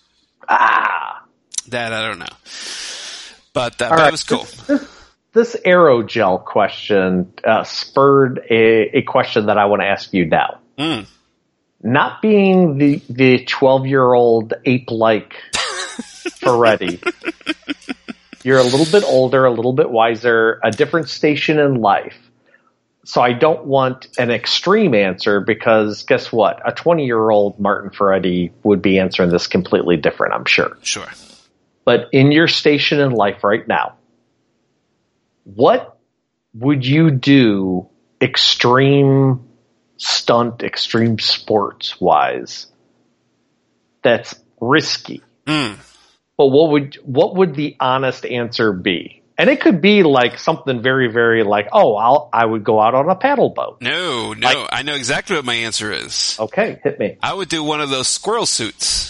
That I don't know. But that was cool. This aerogel question spurred a question that I want to ask you now. Not being the 12-year-old ape-like Ferretti, you're a little bit older, a little bit wiser, a different station in life. So I don't want an extreme answer because guess what? A 20-year-old Martin Ferretti would be answering this completely different, I'm sure. Sure. But in your station in life right now, what would you do extreme stunt, extreme sports wise that's risky? But what would the honest answer be? And it could be like something very, very like, I would go out on a paddle boat. No, like, I know exactly what my answer is. Okay, hit me. I would do one of those squirrel suits.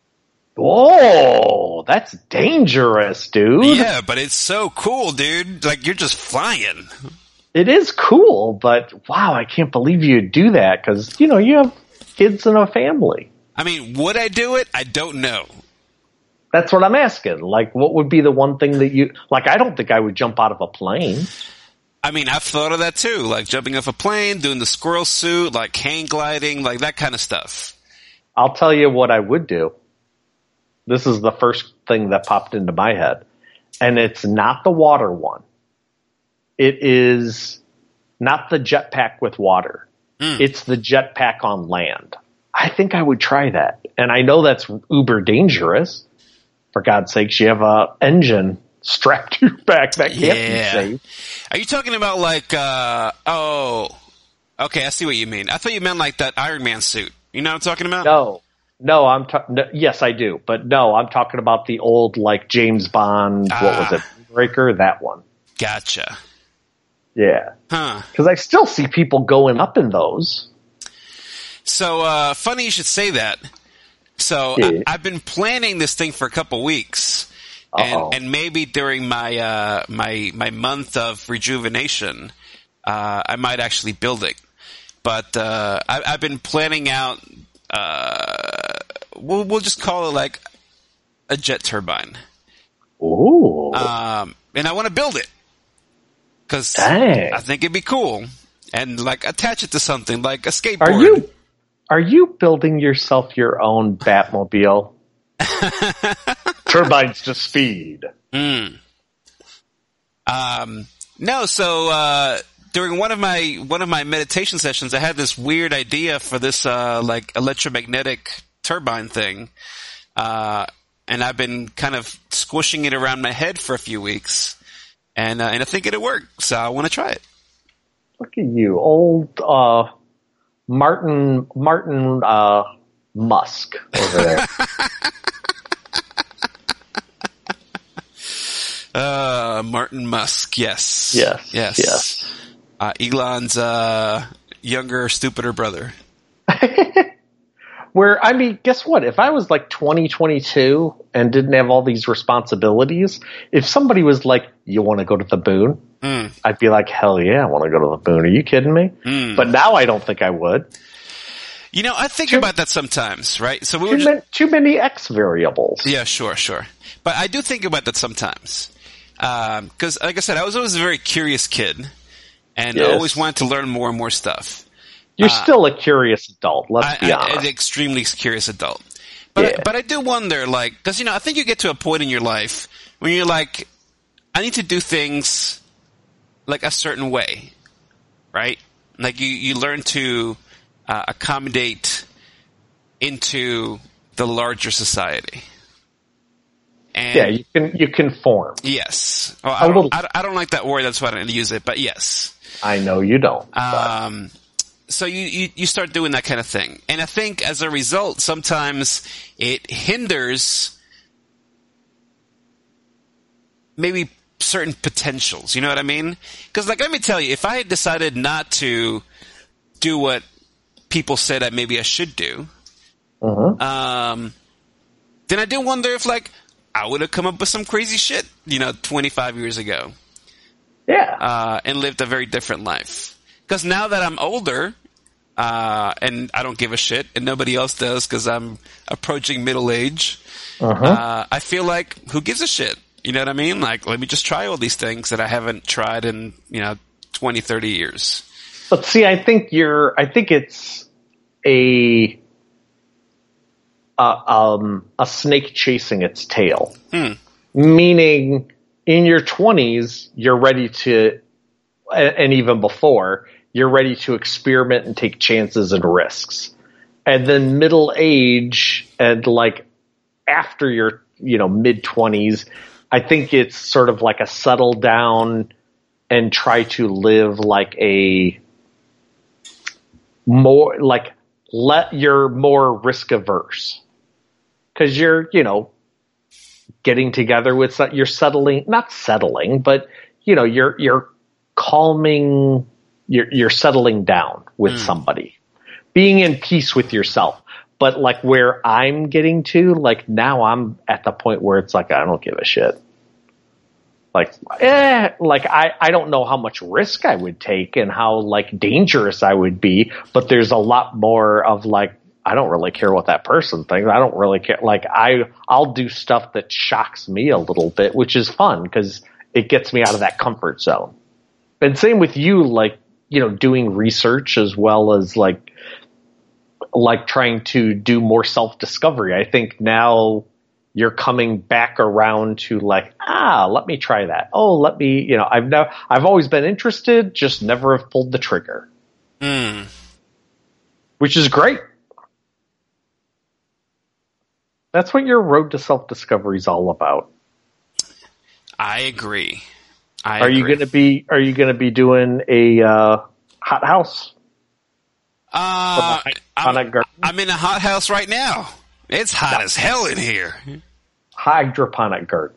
Oh, that's dangerous, dude. Yeah, but it's so cool, dude. Like, you're just flying. It is cool, but wow, I can't believe you'd do that because, you have kids and a family. I mean, would I do it? I don't know. That's what I'm asking. Like, what would be the one thing that you like? I don't think I would jump out of a plane. I mean, I've thought of that too, like jumping off a plane, doing the squirrel suit, like hang gliding, like that kind of stuff. I'll tell you what I would do. This is the first thing that popped into my head, and it's not the water one. It is not the jetpack with water. It's the jetpack on land. I think I would try that, and I know that's uber dangerous. For God's sakes, you have a engine strapped to your back that can't be safe. Are you talking about like, okay, I see what you mean. I thought you meant like that Iron Man suit. You know what I'm talking about? No, yes, I do. But no, I'm talking about the old like James Bond, what was it, Breaker, that one. Gotcha. Yeah. Huh. Because I still see people going up in those. So, funny you should say that. So I've been planning this thing for a couple weeks, and maybe during my my month of rejuvenation, I might actually build it. But I've been planning out. We'll just call it like a jet turbine. Ooh. And I want to build it because I think it'd be cool, and like attach it to something like a skateboard. Are you building yourself your own Batmobile? Turbines to speed. No, so during one of my meditation sessions, I had this weird idea for this like electromagnetic turbine thing, and I've been kind of squishing it around my head for a few weeks, and I think it'll work. So I want to try it. Look at you, old Martin Musk over there. Martin Musk, yes. Yes. Elon's younger, stupider brother. Where, I mean, guess what? If I was like 22 and didn't have all these responsibilities, if somebody was like, you want to go to the moon? I'd be like, hell yeah, I want to go to the moon. Are you kidding me? But now I don't think I would. You know, I think about that sometimes, right? So too many X variables. Yeah, sure. But I do think about that sometimes. Because, like I said, I was always a very curious kid, and I always wanted to learn more and more stuff. You're still a curious adult, let's be honest. An extremely curious adult. But I do wonder, like, because, I think you get to a point in your life when you're like, I need to do things like a certain way, right? Like you learn to accommodate into the larger society. And you conform. Yes. Well, I don't like that word. That's why I didn't use it. But yes, I know you don't. So you start doing that kind of thing, and I think as a result, sometimes it hinders maybe certain potentials. You know what I mean? Because, like, let me tell you, if I had decided not to do what people said maybe I should do, then I do wonder if, like, I would have come up with some crazy shit, 25 years ago. Yeah. And lived a very different life. Because now that I'm older, and I don't give a shit, and nobody else does because I'm approaching middle age, I feel like, who gives a shit? You know what I mean? Like, let me just try all these things that I haven't tried in, 20, 30 years. But see, I think it's a snake chasing its tail. Meaning, in your 20s, you're ready to, and even before, you're ready to experiment and take chances and risks. And then middle age and like after your, mid-20s, I think it's sort of like a settle down and try to live like a more like you're more risk averse because you're, getting together with, you're not settling, but you're calming, you're settling down with somebody, being in peace with yourself. But like where I'm getting to, like now I'm at the point where it's like, I don't give a shit. Like, I don't know how much risk I would take and how like dangerous I would be, but there's a lot more of like, I don't really care what that person thinks. I don't really care. Like I'll do stuff that shocks me a little bit, which is fun because it gets me out of that comfort zone. And same with you, like, doing research as well as like trying to do more self-discovery. I think now you're coming back around to like, let me try that. Oh, let me, I've always been interested, just never have pulled the trigger. Which is great. That's what your road to self-discovery is all about. I agree. Are you going to be doing a hot house? I'm in a hot house right now. It's hot as hell in here. Hydroponic garden.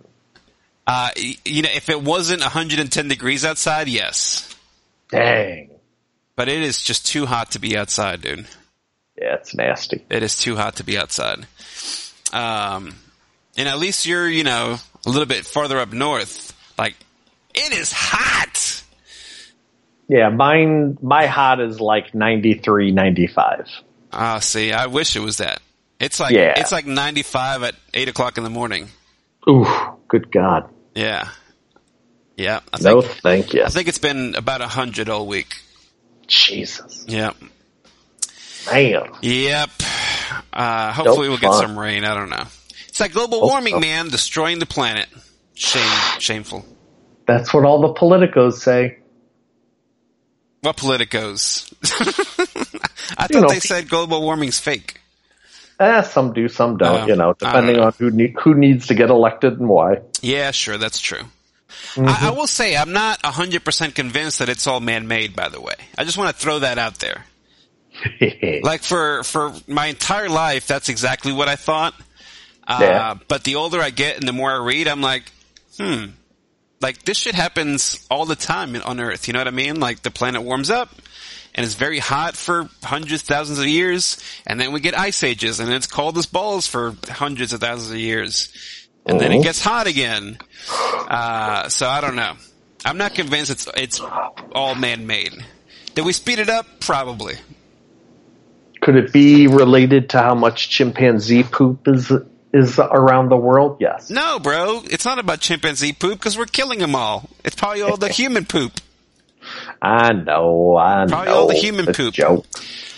If it wasn't 110 degrees outside, yes. Dang. But it is just too hot to be outside, dude. Yeah, it's nasty. It is too hot to be outside. And at least you're, a little bit farther up north. Like, it is hot. Yeah, my hot is like 93, 95. See, I wish it was that. It's like 95 at 8 o'clock in the morning. Ooh, good God. Yeah. Yeah. Thank you. I think it's been about 100 all week. Jesus. Yeah. Man. Yep. Hopefully we'll get some rain. I don't know. It's like global warming, man, destroying the planet. Shameful. That's what all the politicos say. What politicos? I thought they said global warming's fake. Some do, some don't, depending on who needs to get elected and why. Yeah, sure, that's true. Mm-hmm. I will say I'm not 100% convinced that it's all man-made, by the way. I just want to throw that out there. Like for my entire life, that's exactly what I thought. But the older I get and the more I read, I'm like, like this shit happens all the time on Earth. You know what I mean? Like the planet warms up and it's very hot for hundreds, thousands of years. And then we get ice ages and it's cold as balls for hundreds of thousands of years. And then it gets hot again. So I don't know. I'm not convinced it's all man-made. Did we speed it up? Probably. Could it be related to how much chimpanzee poop is around the world? Yes. No, bro. It's not about chimpanzee poop because we're killing them all. It's probably all the human poop. I know. Probably all the human poop. Joke.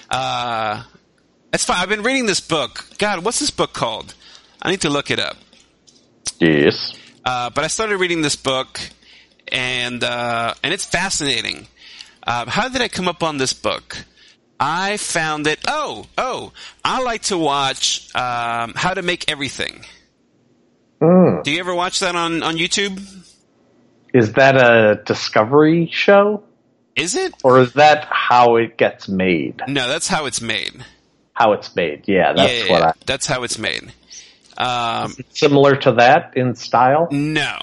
That's fine. I've been reading this book. God, what's this book called? I need to look it up. Yes. But I started reading this book, and it's fascinating. How did I come up on this book? I found it. I like to watch How to Make Everything. Do you ever watch that on YouTube? Is that a Discovery show? Is it? Or is that how it gets made? No, that's how it's made. How it's made, yeah. That's how it's made. Is it similar to that in style? No.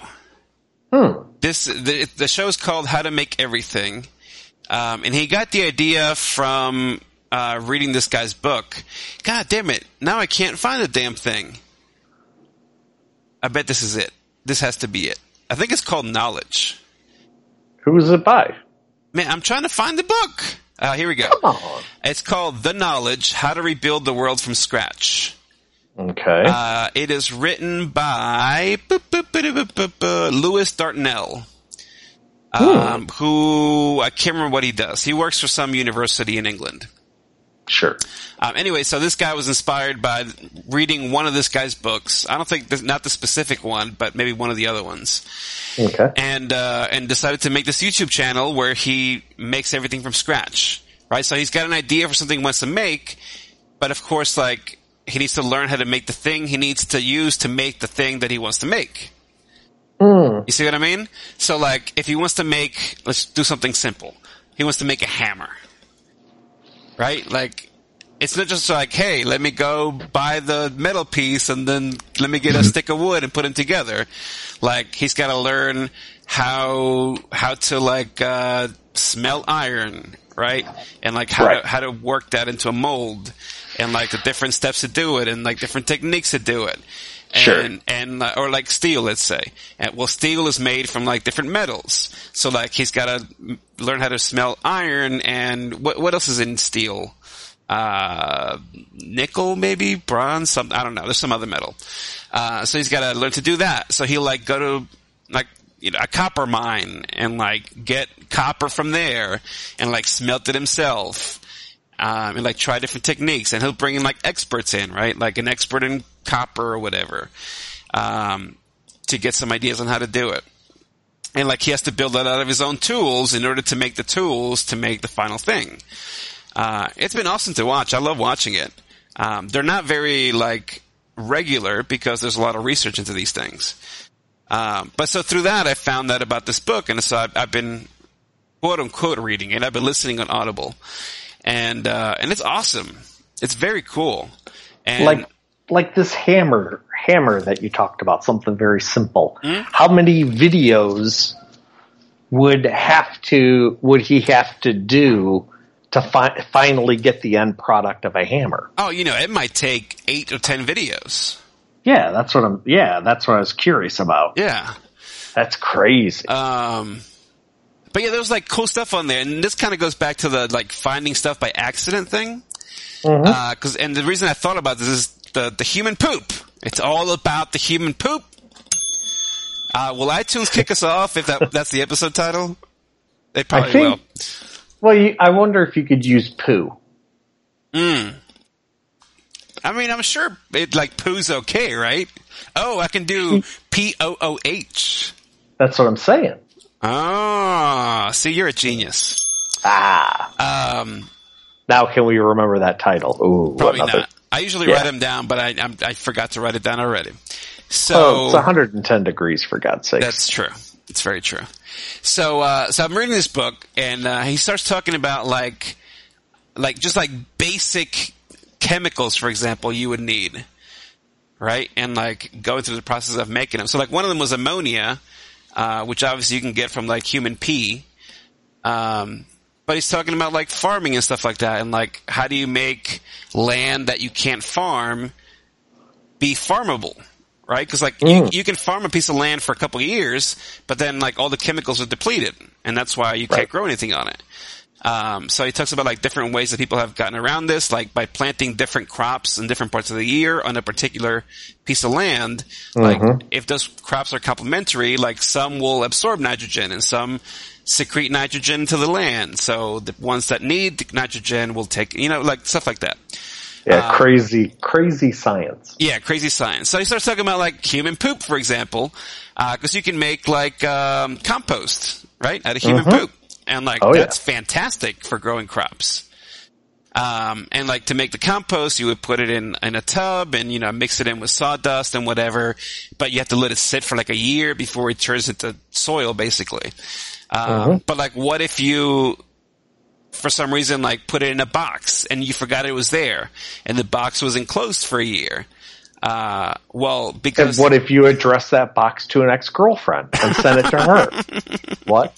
The show's called How to Make Everything. And he got the idea from reading this guy's book. God damn it. Now I can't find the damn thing. I bet this is it. This has to be it. I think it's called Knowledge. Who is it by? Man, I'm trying to find the book. Here we go. Come on. It's called The Knowledge, How to Rebuild the World from Scratch. Okay. It is written by Lewis Dartnell. Who I can't remember what he does. He works for some university in England. Sure. Anyway, so this guy was inspired by reading one of this guy's books. I don't think, not the specific one, but maybe one of the other ones. Okay. And decided to make this YouTube channel where he makes everything from scratch. Right? So he's got an idea for something he wants to make, but of course, like, he needs to learn how to make the thing he needs to use to make the thing that he wants to make. You see what I mean? So, like, if he wants to make, let's do something simple. He wants to make a hammer. Right? Like, it's not just like, hey, let me go buy the metal piece and then let me get a stick of wood and put them together. Like, he's got to learn how to, like, smelt iron, right? And, like, how to work that into a mold and, like, the different steps to do it and, like, different techniques to do it. And or like steel, let's say. Well, steel is made from like different metals. So like he's got to learn how to smelt iron and what else is in steel? Nickel, maybe bronze, I don't know. There's some other metal. So he's got to learn to do that. So he'll like go to like, you know, a copper mine and like get copper from there and like smelt it himself. And like try different techniques, and he'll bring in like experts in, right? Like an expert in copper or whatever, to get some ideas on how to do it. And like he has to build that out of his own tools in order to make the tools to make the final thing. It's been awesome to watch. I love watching it. They're not very like regular because there's a lot of research into these things. But so through that, I found that about this book, and so I've been quote unquote reading it. I've been listening on Audible. And it's awesome. It's very cool. And like this hammer that you talked about, something very simple. How many videos would he have to do to finally get the end product of a hammer? Oh, you know, it might take 8 or 10 videos. Yeah, that's what I was curious about. Yeah. That's crazy. But yeah, there was like cool stuff on there, and this kind of goes back to the like finding stuff by accident thing. And the reason I thought about this is the human poop. It's all about the human poop. Will iTunes kick us off if that's the episode title? They probably will. Well, I wonder if you could use poo. I mean, I'm sure like poo's okay, right? Oh, I can do POOH. That's what I'm saying. Oh, see, you're a genius. Now can we remember that title? Ooh, probably not. I usually write them down, but I forgot to write it down already. So it's 110 degrees, for God's sake. That's true. It's very true. So I'm reading this book, and he starts talking about like just like basic chemicals, for example, you would need, right? And like going through the process of making them. So like one of them was ammonia. Which obviously you can get from like human pee. But he's talking about like farming and stuff like that, and like how do you make land that you can't farm be farmable, right? Because like you can farm a piece of land for a couple of years, but then like all the chemicals are depleted, and that's why you can't grow anything on it. So he talks about like different ways that people have gotten around this, like by planting different crops in different parts of the year on a particular piece of land. Like if those crops are complementary, like some will absorb nitrogen and some secrete nitrogen to the land. So the ones that need the nitrogen will take, you know, like stuff like that. Yeah, crazy science. Yeah, crazy science. So he starts talking about like human poop, for example, because you can make like compost, right, out of human poop. And like, that's fantastic for growing crops. And like to make the compost, you would put it in a tub and, you know, mix it in with sawdust and whatever, but you have to let it sit for like a year before it turns into soil, basically. But like, what if you, for some reason, like put it in a box and you forgot it was there and the box was enclosed for a year? Because. And what if you address that box to an ex-girlfriend and send it to her? What?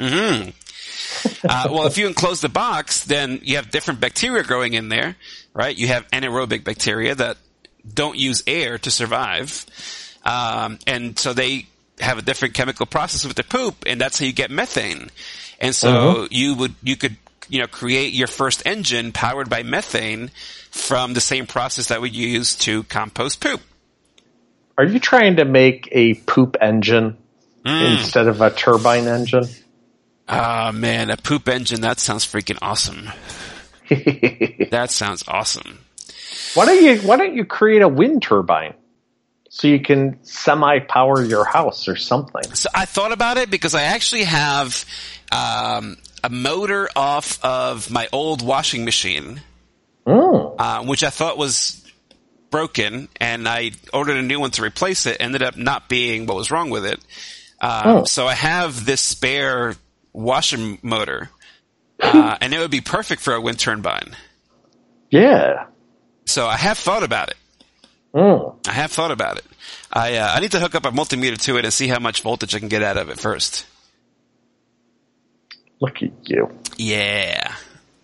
Well, if you enclose the box, then you have different bacteria growing in there, right? You have anaerobic bacteria that don't use air to survive. And so they have a different chemical process with the poop, and that's how you get methane. And so you could, you know, create your first engine powered by methane from the same process that we use to compost poop. Are you trying to make a poop engine instead of a turbine engine? Ah, man, a poop engine, that sounds freaking awesome. That sounds awesome. Why don't you create a wind turbine so you can semi-power your house or something? So I thought about it because I actually have a motor off of my old washing machine, which I thought was broken, and I ordered a new one to replace it. Ended up not being what was wrong with it. So I have this spare washing motor, and it would be perfect for a wind turbine. Yeah. So I have thought about it. I have thought about it. I need to hook up a multimeter to it and see how much voltage I can get out of it first. Look at you. Yeah.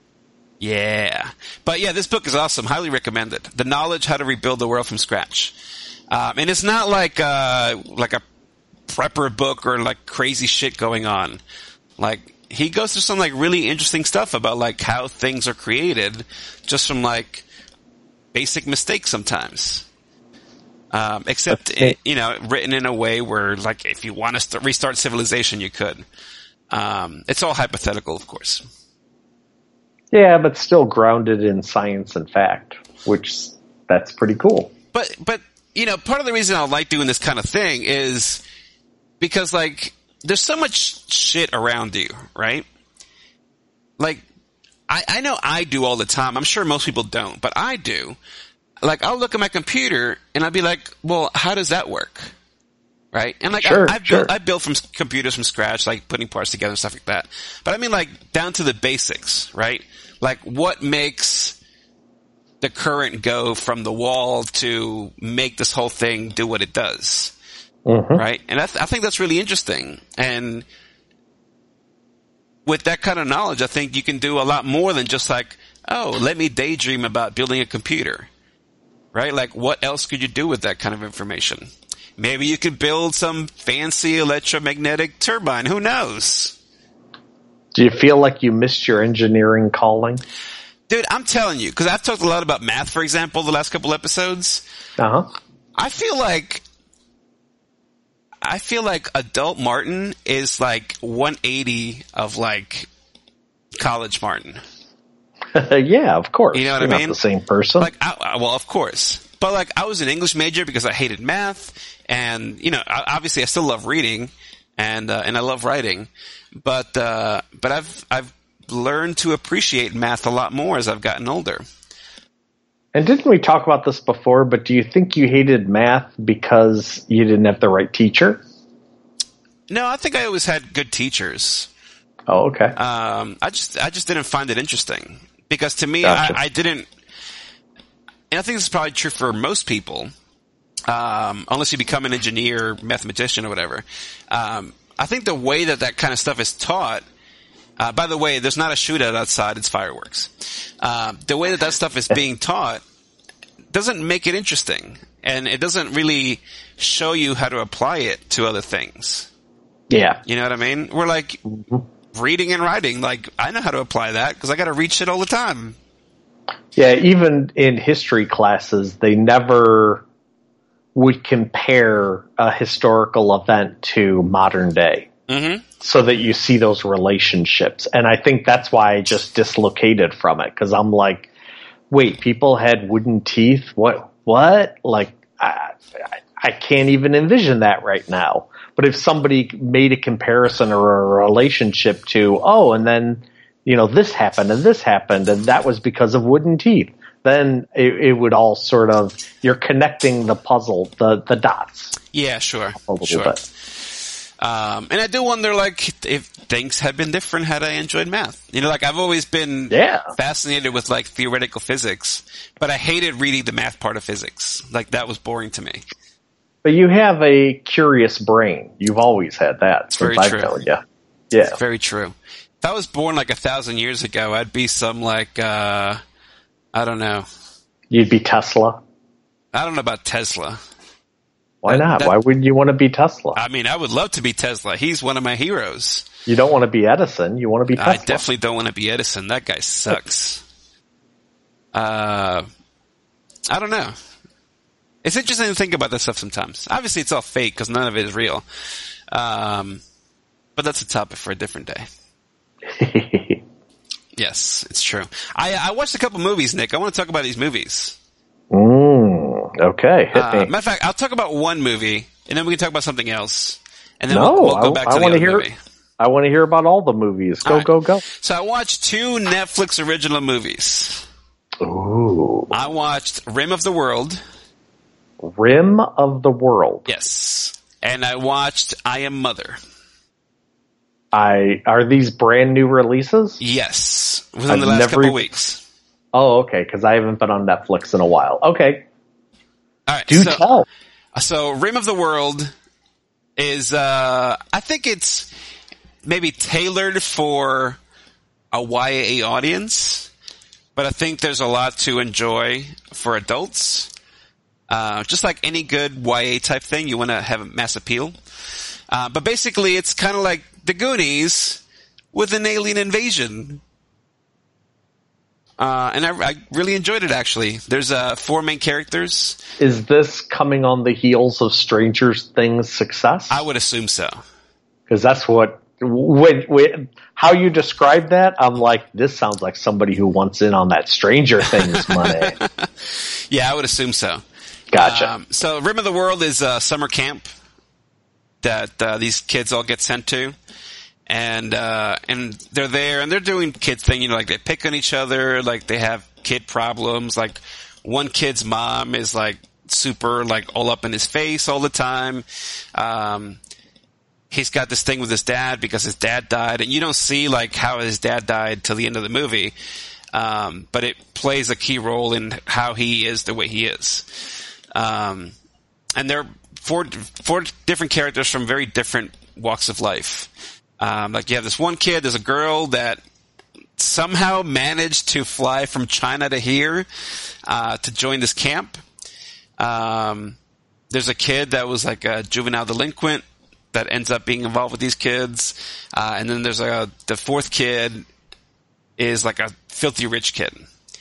But yeah, this book is awesome. Highly recommended. The Knowledge: How to Rebuild the World from Scratch. And it's not like a prepper book or like crazy shit going on. Like, he goes through some like really interesting stuff about like how things are created just from like basic mistakes sometimes. Except, written in a way where like if you want to restart civilization, you could. It's all hypothetical, of course. Yeah, but still grounded in science and fact, that's pretty cool. But part of the reason I like doing this kind of thing is because like there's so much shit around you, right? Like, I know I do all the time. I'm sure most people don't, but I do. Like, I'll look at my computer and I'll be like, well, how does that work? Right? And like, I built from computers from scratch, like putting parts together and stuff like that. But I mean like down to the basics, right? Like what makes the current go from the wall to make this whole thing do what it does. Right? And I think that's really interesting. And with that kind of knowledge, I think you can do a lot more than just like, oh, let me daydream about building a computer. Right? Like, what else could you do with that kind of information? Maybe you could build some fancy electromagnetic turbine. Who knows? Do you feel like you missed your engineering calling? Dude, I'm telling you, because I've talked a lot about math, for example, the last couple episodes. I feel like adult Martin is like 180 of like college Martin. Yeah, of course. You know what I mean? Not the same person. Like, well, of course. But like, I was an English major because I hated math, and obviously I still love reading, and I love writing, but I've learned to appreciate math a lot more as I've gotten older. And didn't we talk about this before? But do you think you hated math because you didn't have the right teacher? No, I think I always had good teachers. Oh, okay. I just didn't find it interesting because to me, Gotcha. I didn't. And I think this is probably true for most people, unless you become an engineer, mathematician, or whatever. I think the way that kind of stuff is taught. By the way, there's not a shootout outside; it's fireworks. The way that stuff is being taught doesn't make it interesting, and it doesn't really show you how to apply it to other things. Yeah, you know what I mean. We're like reading and writing. Like, I know how to apply that because I got to read shit all the time. Yeah, even in history classes, they never would compare a historical event to modern day. So that you see those relationships. And I think that's why I just dislocated from it. Cause I'm like, wait, people had wooden teeth? What? Like, I can't even envision that right now. But if somebody made a comparison or a relationship to, and then, this happened and this happened and that was because of wooden teeth, then it would all sort of, you're connecting the puzzle, the dots. Yeah, sure. A little bit. And I do wonder, like, if things had been different had I enjoyed math. Like, I've always been fascinated with, like, theoretical physics, but I hated reading the math part of physics. Like, that was boring to me. But you have a curious brain. You've always had that. It's very true. Yeah. It's very true. If I was born, like, 1,000 years ago, I'd be some, like, I don't know. You'd be Tesla? I don't know about Tesla. Why not? Why wouldn't you want to be Tesla? I mean, I would love to be Tesla. He's one of my heroes. You don't want to be Edison. You want to be Tesla. I definitely don't want to be Edison. That guy sucks. I don't know. It's interesting to think about this stuff sometimes. Obviously, it's all fake because none of it is real. But that's a topic for a different day. Yes, it's true. I watched a couple movies, Nick. I want to talk about these movies. Okay, hit me. Matter of fact, I'll talk about one movie, and then we can talk about something else. And then we'll go back to the other movie. I want to hear about all the movies. Go. So I watched 2 Netflix original movies. Ooh. I watched Rim of the World. Rim of the World. Yes. And I watched I Am Mother. Are these brand new releases? Yes. Within the last couple of weeks. Oh, okay, because I haven't been on Netflix in a while. Okay. All right. Do tell. So Rim of the World is, I think it's maybe tailored for a YA audience, but I think there's a lot to enjoy for adults. Just like any good YA type thing, you want to have a mass appeal. But basically, it's kind of like The Goonies with an alien invasion. And I really enjoyed it, actually. There's 4 main characters. Is this coming on the heels of Stranger Things' success? I would assume so. Because that's what... how you describe that, I'm like, this sounds like somebody who wants in on that Stranger Things money. Yeah, I would assume so. Gotcha. So Rim of the World is a summer camp that these kids all get sent to. And they're there and they're doing kid thing, like they pick on each other, like they have kid problems. Like one kid's mom is like super like all up in his face all the time. He's got this thing with his dad because his dad died, and you don't see like how his dad died till the end of the movie. But it plays a key role in how he is the way he is. And there are four different characters from very different walks of life. Like you have this one kid, there's a girl that somehow managed to fly from China to here, to join this camp. There's a kid that was like a juvenile delinquent that ends up being involved with these kids. And then there's the 4th kid is like a filthy rich kid.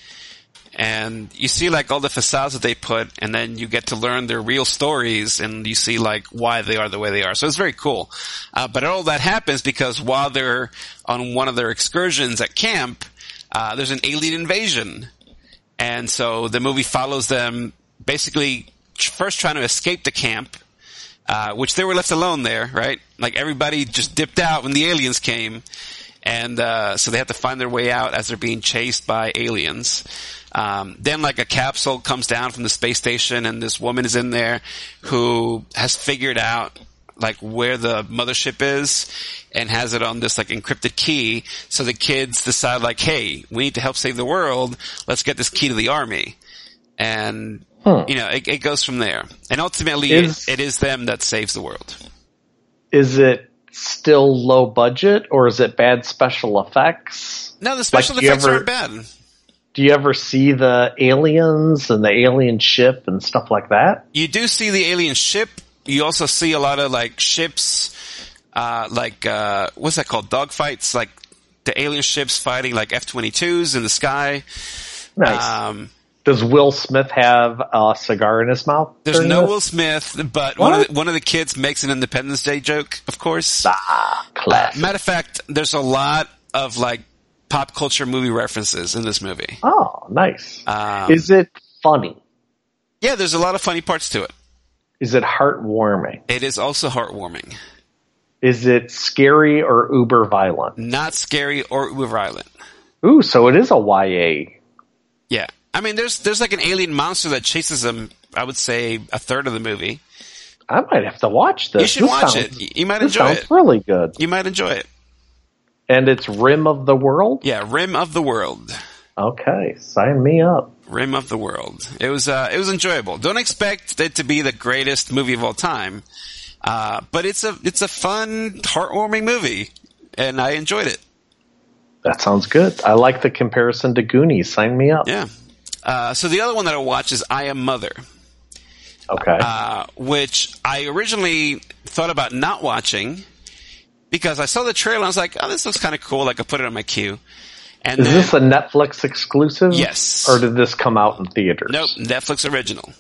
And you see like all the facades that they put, and then you get to learn their real stories, and you see like why they are the way they are. So it's very cool. But all that happens because while they're on one of their excursions at camp, there's an alien invasion. And so the movie follows them basically first trying to escape the camp, which they were left alone there, right? Like everybody just dipped out when the aliens came. And so they have to find their way out as they're being chased by aliens. Then like a capsule comes down from the space station, and this woman is in there who has figured out like where the mothership is and has it on this like encrypted key. So the kids decide like, hey, we need to help save the world. Let's get this key to the army. And, it goes from there. And ultimately it is them that saves the world. Is it still low budget, or is it bad special effects? No, the special effects aren't bad. Do you ever see the aliens and the alien ship and stuff like that? You do see the alien ship. You also see a lot of like ships, what's that called? Dogfights, like the alien ships fighting like F-22s in the sky. Nice. Does Will Smith have a cigar in his mouth? There's no Will Smith, but one of the kids makes an Independence Day joke, of course. Classic. Matter of fact, there's a lot of like pop culture movie references in this movie. Oh, nice. Is it funny? Yeah, there's a lot of funny parts to it. Is it heartwarming? It is also heartwarming. Is it scary or uber violent? Not scary or uber violent. Ooh, so it is a YA. Yeah. I mean, there's like an alien monster that chases them, I would say, a third of the movie. I might have to watch this. You should watch it. You might enjoy it. Sounds really good. You might enjoy it. And it's Rim of the World? Yeah, Rim of the World. Okay, sign me up. Rim of the World. It was enjoyable. Don't expect it to be the greatest movie of all time, but it's a fun, heartwarming movie, and I enjoyed it. That sounds good. I like the comparison to Goonies. Sign me up. Yeah. So the other one that I watched is I Am Mother. Okay. Which I originally thought about not watching because I saw the trailer and I was like, oh, this looks kind of cool. Like I put it on my queue. And is this a Netflix exclusive? Yes. Or did this come out in theaters? Nope, Netflix original.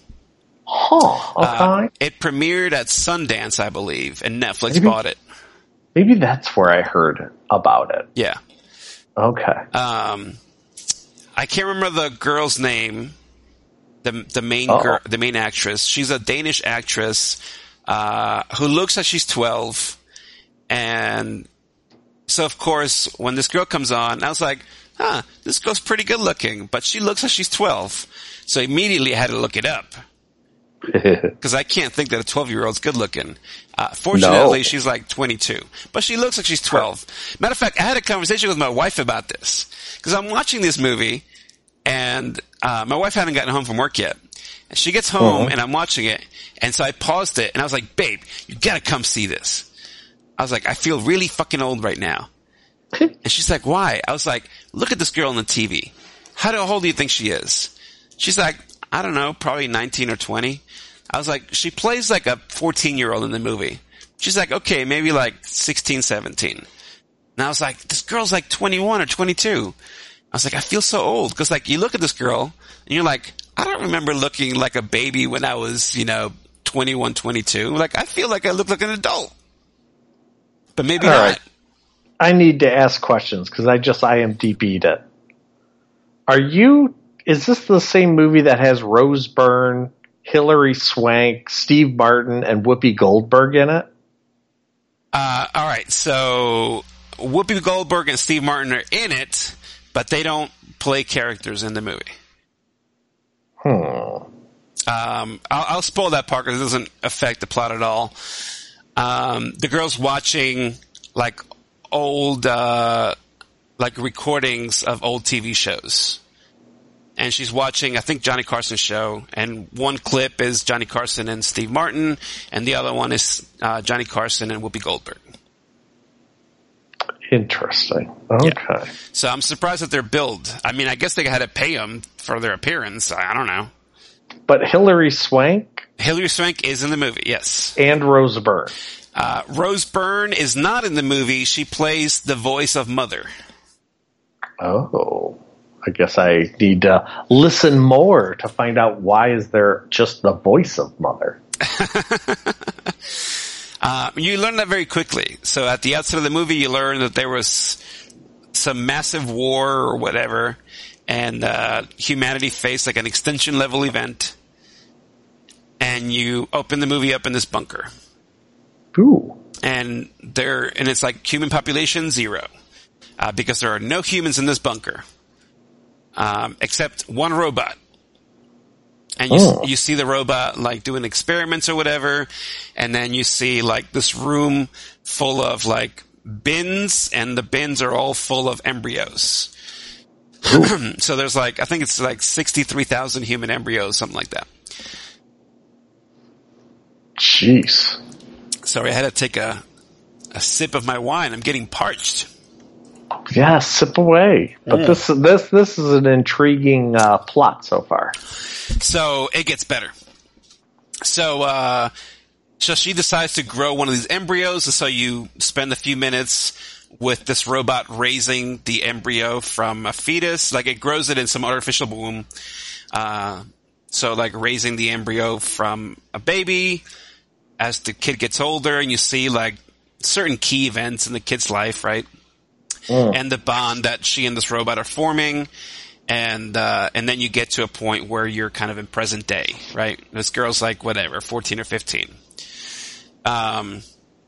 Huh, okay. It premiered at Sundance, I believe, and Netflix bought it. Maybe that's where I heard about it. Yeah. Okay. I can't remember the girl's name. The main actress. She's a Danish actress who looks like she's 12, and so of course when this girl comes on, I was like, this girl's pretty good looking, but she looks like she's 12. So immediately I had to look it up because I can't think that a 12-year-old's good looking. Fortunately, she's like 22, but she looks like she's 12. Matter of fact, I had a conversation with my wife about this because I'm watching this movie. And my wife hadn't gotten home from work yet. And she gets home, and I'm watching it. And so I paused it, and I was like, babe, you gotta come see this. I was like, I feel really fucking old right now. And she's like, why? I was like, look at this girl on the TV. How old do you think she is? She's like, I don't know, probably 19 or 20. I was like, she plays like a 14-year-old in the movie. She's like, okay, maybe like 16, 17. And I was like, this girl's like 21 or 22. I was like, I feel so old. Because, like, you look at this girl, and you're like, I don't remember looking like a baby when I was, 21, 22. Like, I feel like I look like an adult. But maybe not. Right. I need to ask questions, because I just IMDb'd it. Is this the same movie that has Rose Byrne, Hilary Swank, Steve Martin, and Whoopi Goldberg in it? All right, so Whoopi Goldberg and Steve Martin are in it, but they don't play characters in the movie. I'll spoil that part because it doesn't affect the plot at all. The girl's watching like old recordings of old TV shows. And she's watching, I think, Johnny Carson's show. And one clip is Johnny Carson and Steve Martin, and the other one is Johnny Carson and Whoopi Goldberg. Interesting. Okay. Yeah. So I'm surprised at their build. I mean, I guess they had to pay them for their appearance. I don't know. But Hilary Swank? Hilary Swank is in the movie, yes. And Rose Byrne. Rose Byrne is not in the movie. She plays the voice of Mother. Oh. I guess I need to listen more to find out why is there just the voice of Mother. You learn that very quickly. So at the outset of the movie, you learn that there was some massive war or whatever, and humanity faced like an extinction level event. And you open the movie up in this bunker. Ooh. And it's like human population 0, because there are no humans in this bunker, except one robot. And you see the robot like doing experiments or whatever, and then you see like this room full of like bins, and the bins are all full of embryos. So there's like, I think it's like 63,000 human embryos, something like that. Jeez. Sorry, I had to take a sip of my wine. I'm getting parched. Yeah, sip away. But this is an intriguing plot so far. So it gets better. So she decides to grow one of these embryos, and so you spend a few minutes with this robot raising the embryo from a fetus. Like, it grows it in some artificial womb. So like raising the embryo from a baby as the kid gets older, and you see like certain key events in the kid's life, right? And the bond that she and this robot are forming. And then you get to a point where you're kind of in present day, right? This girl's like, whatever, 14 or 15. And,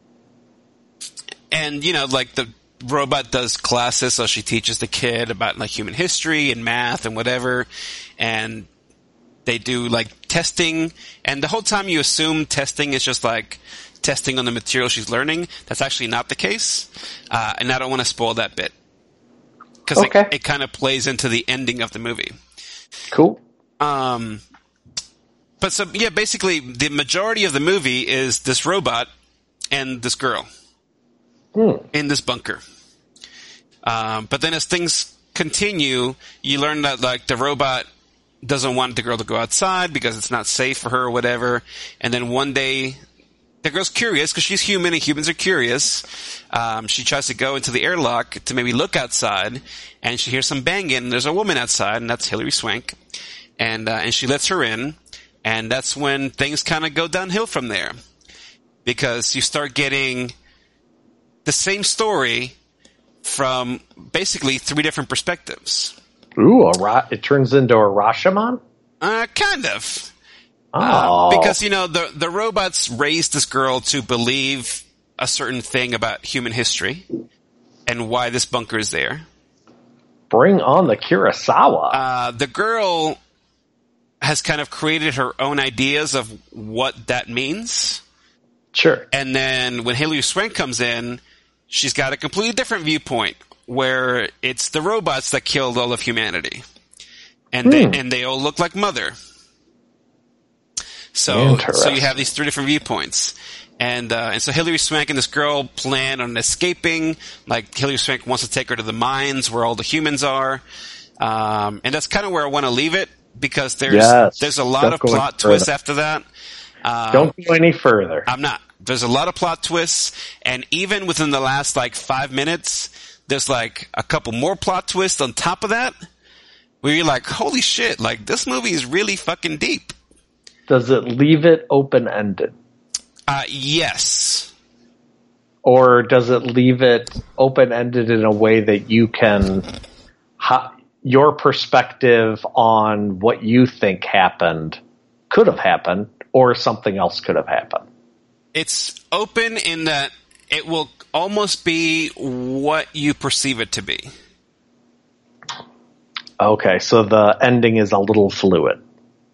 like the robot does classes, so she teaches the kid about like human history and math and whatever. And they do like testing. And the whole time you assume testing is just like testing on the material she's learning. That's actually not the case. And I don't want to spoil that bit. Because it kind of plays into the ending of the movie. Cool. But so, yeah, basically the majority of the movie is this robot and this girl in this bunker. But then as things continue, you learn that like the robot doesn't want the girl to go outside because it's not safe for her or whatever. And then one day, the girl's curious because she's human and humans are curious. She tries to go into the airlock to maybe look outside, and she hears some banging. And there's a woman outside, and that's Hilary Swank. And she lets her in, and that's when things kind of go downhill from there. Because you start getting the same story, from basically 3 different perspectives. Ooh, it turns into a Rashomon? Kind of. Oh. Because, the robots raised this girl to believe a certain thing about human history and why this bunker is there. Bring on the Kurosawa. The girl has kind of created her own ideas of what that means. Sure. And then when Hilary Swank comes in, she's got a completely different viewpoint where it's the robots that killed all of humanity. And they all look like Mother. So you have these 3 different viewpoints. And so Hilary Swank and this girl plan on escaping. Like, Hilary Swank wants to take her to the mines where all the humans are. And that's kind of where I want to leave it, because there's a lot of plot twists after that. Don't go any further. I'm not. There's a lot of plot twists, and even within the last, 5 minutes, there's, a couple more plot twists on top of that, where you're like, holy shit, this movie is really fucking deep. Does it leave it open-ended? Yes. Or does it leave it open-ended in a way that you can... your perspective on what you think could have happened, or something else could have happened? It's open in that it will almost be what you perceive it to be. Okay, so the ending is a little fluid.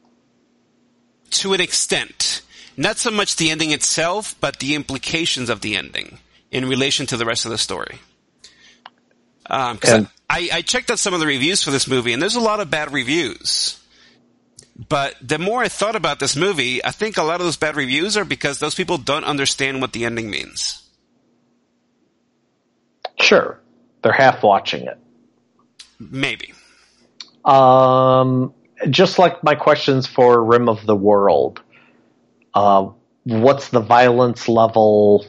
To an extent. Not so much the ending itself, but the implications of the ending in relation to the rest of the story. Because I checked out some of the reviews for this movie, and there's a lot of bad reviews. But the more I thought about this movie, I think a lot of those bad reviews are because those people don't understand what the ending means. Sure. They're half watching it. Maybe. Just like my questions for Rim of the World. What's the violence level?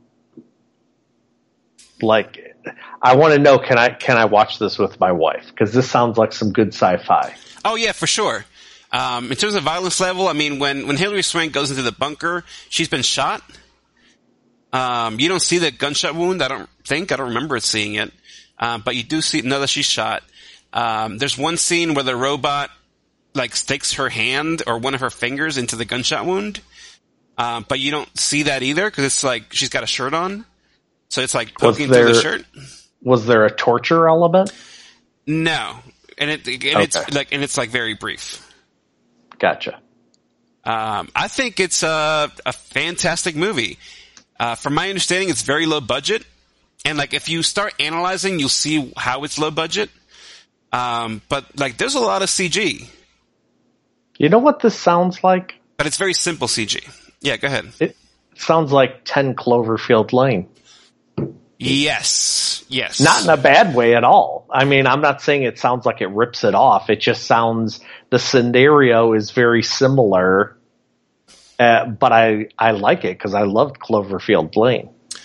I want to know, can I watch this with my wife? Because this sounds like some good sci-fi. Oh, yeah, for sure. In terms of violence level, I mean, when Hilary Swank goes into the bunker, she's been shot. You don't see the gunshot wound, I don't remember seeing it. But you do know that she's shot. There's one scene where the robot, sticks her hand or one of her fingers into the gunshot wound. But you don't see that either, because it's she's got a shirt on. So it's poking through the shirt. Was there a torture element? No. And it's very brief. Gotcha. I think it's a fantastic movie. From my understanding, it's very low budget. And if you start analyzing, you'll see how it's low budget. But there's a lot of CG. You know what this sounds like? But it's very simple CG. Yeah, go ahead. It sounds like 10 Cloverfield Lane. Yes. Not in a bad way at all. I mean, I'm not saying it sounds like it rips it off. It just sounds, the scenario is very similar, but I like it because I loved Cloverfield Lane.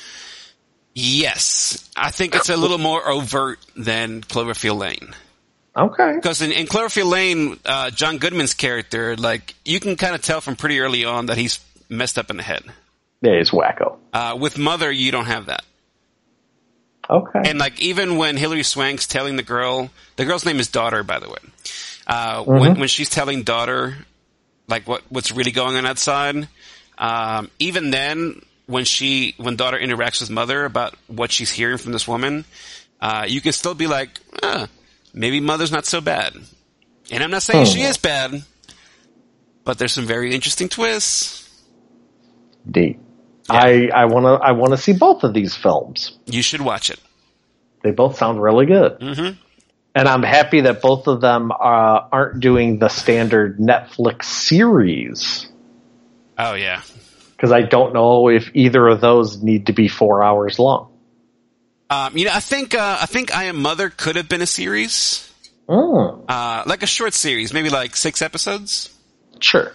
Yes. I think it's a little more overt than Cloverfield Lane. Okay. Because in Cloverfield Lane, John Goodman's character, you can kind of tell from pretty early on that he's messed up in the head. Yeah, he's wacko. With Mother, you don't have that. Okay. And even when Hilary Swank's telling the girl's name is Daughter, by the way. When she's telling Daughter, what's really going on outside, even then, when Daughter interacts with Mother about what she's hearing from this woman, you can still be maybe Mother's not so bad. And I'm not saying she is bad, but there's some very interesting twists. Deep. Yeah. I want to see both of these films. You should watch it. They both sound really good. Mm-hmm. And I'm happy that both of them aren't doing the standard Netflix series. Oh, yeah. Because I don't know if either of those need to be 4 hours long. I think I Am Mother could have been a series. A short series, maybe 6 episodes. Sure.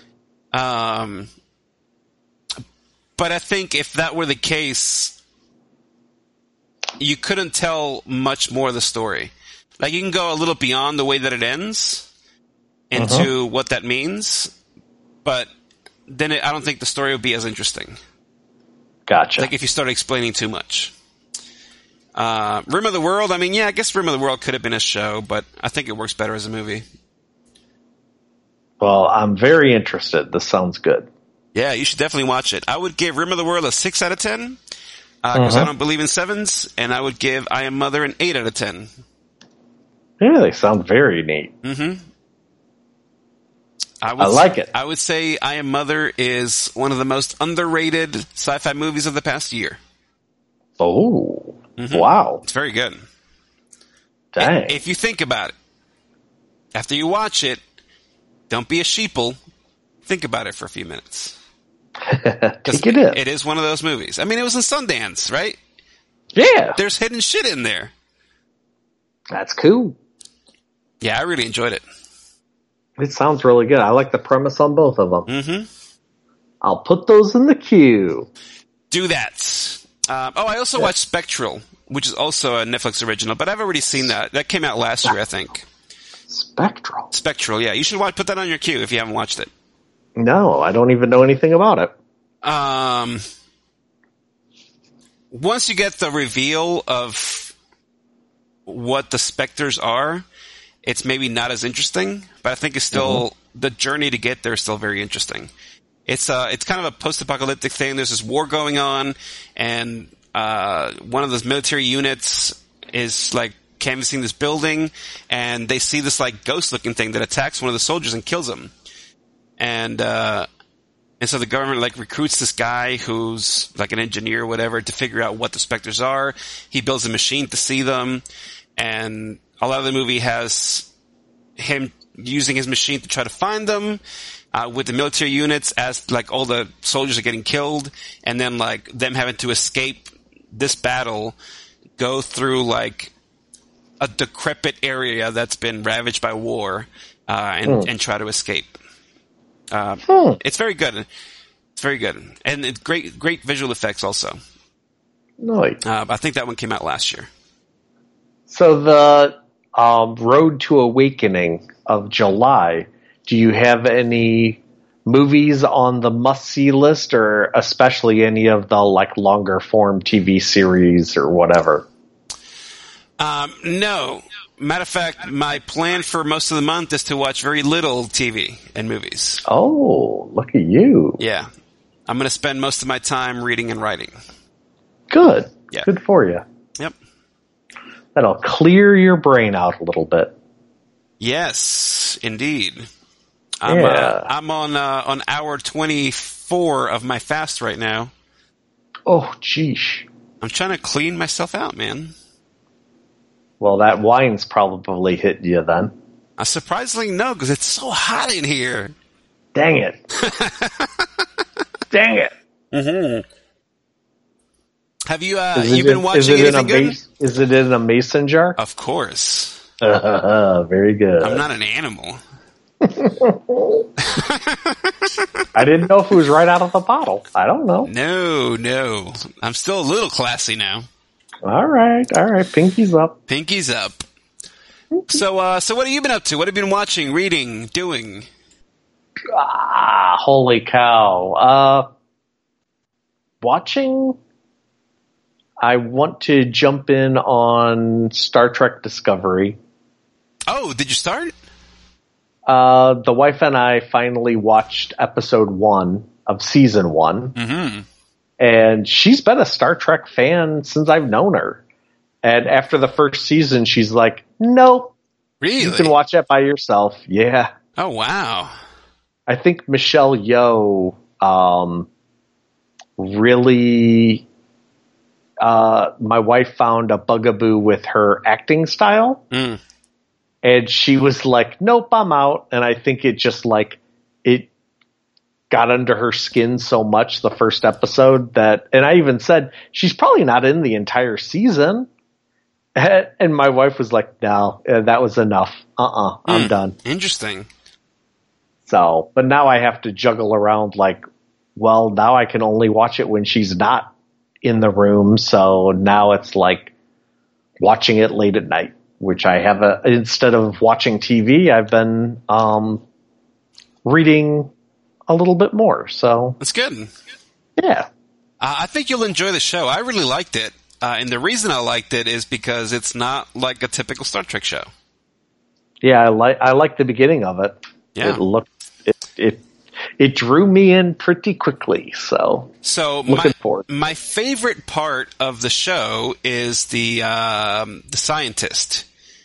But I think if that were the case, you couldn't tell much more of the story. You can go a little beyond the way that it ends into what that means, but then I don't think the story would be as interesting. Gotcha. If you start explaining too much. Rim of the World, I mean, yeah, I guess Rim of the World could have been a show, but I think it works better as a movie. Well, I'm very interested. This sounds good. Yeah, you should definitely watch it. I would give Rim of the World a 6 out of 10, because I don't believe in 7s, and I would give I Am Mother an 8 out of 10. Yeah, they sound very neat. Mm-hmm. I like it. I would say I Am Mother is one of the most underrated sci-fi movies of the past year. Oh, wow. It's very good. Dang. If you think about it, after you watch it, don't be a sheeple. Think about it for a few minutes. Take it in. It is one of those movies. I mean, it was in Sundance, right? Yeah. There's hidden shit in there. That's cool. Yeah, I really enjoyed it. It sounds really good. I like the premise on both of them. Mm-hmm. I'll put those in the queue. Do that. I also watched Spectral, which is also a Netflix original, but I've already seen that. That came out last year, I think. Spectral, yeah. You should put that on your queue if you haven't watched it. No, I don't even know anything about it. Once you get the reveal of what the specters are, it's maybe not as interesting, but I think it's still the journey to get there is still very interesting. It's kind of a post-apocalyptic thing. There's this war going on, and one of those military units is like canvassing this building, and they see this like ghost-looking thing that attacks one of the soldiers and kills him. And so the government like recruits this guy who's like an engineer or whatever to figure out what the specters are. He builds a machine to see them, and a lot of the movie has him using his machine to try to find them, with the military units as like all the soldiers are getting killed, and then like them having to escape this battle, go through like a decrepit area that's been ravaged by war, and try to escape. It's very good. It's very good. And it's great visual effects also. Nice. I think that one came out last year. So the Road to Awakening of July, do you have any movies on the must-see list, or especially any of the like longer form TV series or whatever? No. Matter of fact, my plan for most of the month is to watch very little TV and movies. Oh, look at you. Yeah. I'm going to spend most of my time reading and writing. Good. Yeah. Good for you. Yep. That'll clear your brain out a little bit. Yes, indeed. Yeah. I'm on hour 24 of my fast right now. Oh, geesh. I'm trying to clean myself out, man. Well, that wine's probably hit you then. Surprisingly, no, because it's so hot in here. Dang it. Dang it. Mm-hmm. Have you you been watching anything good? Is it in a mason jar? Of course. Very good. I'm not an animal. I didn't know if it was right out of the bottle. I don't know. No. I'm still a little classy now. All right. Pinky's up. Pinky's up. So what have you been up to? What have you been watching, reading, doing? Holy cow. Watching. I want to jump in on Star Trek Discovery. Oh, did you start? The wife and I finally watched episode 1 of season 1. Mm-hmm. And she's been a Star Trek fan since I've known her. And after the first season, she's like, nope. Really? You can watch it by yourself. Yeah. Oh, wow. I think Michelle Yeoh really... my wife found a bugaboo with her acting style. Mm. And she was like, nope, I'm out. And I think it just like... it got under her skin so much the first episode that, and I even said, she's probably not in the entire season. And my wife was like, no, that was enough. I'm done. Interesting. So, but now I have to juggle around like, well, now I can only watch it when she's not in the room. So now it's like watching it late at night, which I have instead of watching TV, I've been, reading a little bit more, so that's good. Yeah, I think you'll enjoy the show. I really liked it. And the reason I liked it is because it's not like a typical Star Trek show. Yeah, I like the beginning of it. Yeah. It drew me in pretty quickly, so looking forward. My favorite part of the show is the scientist,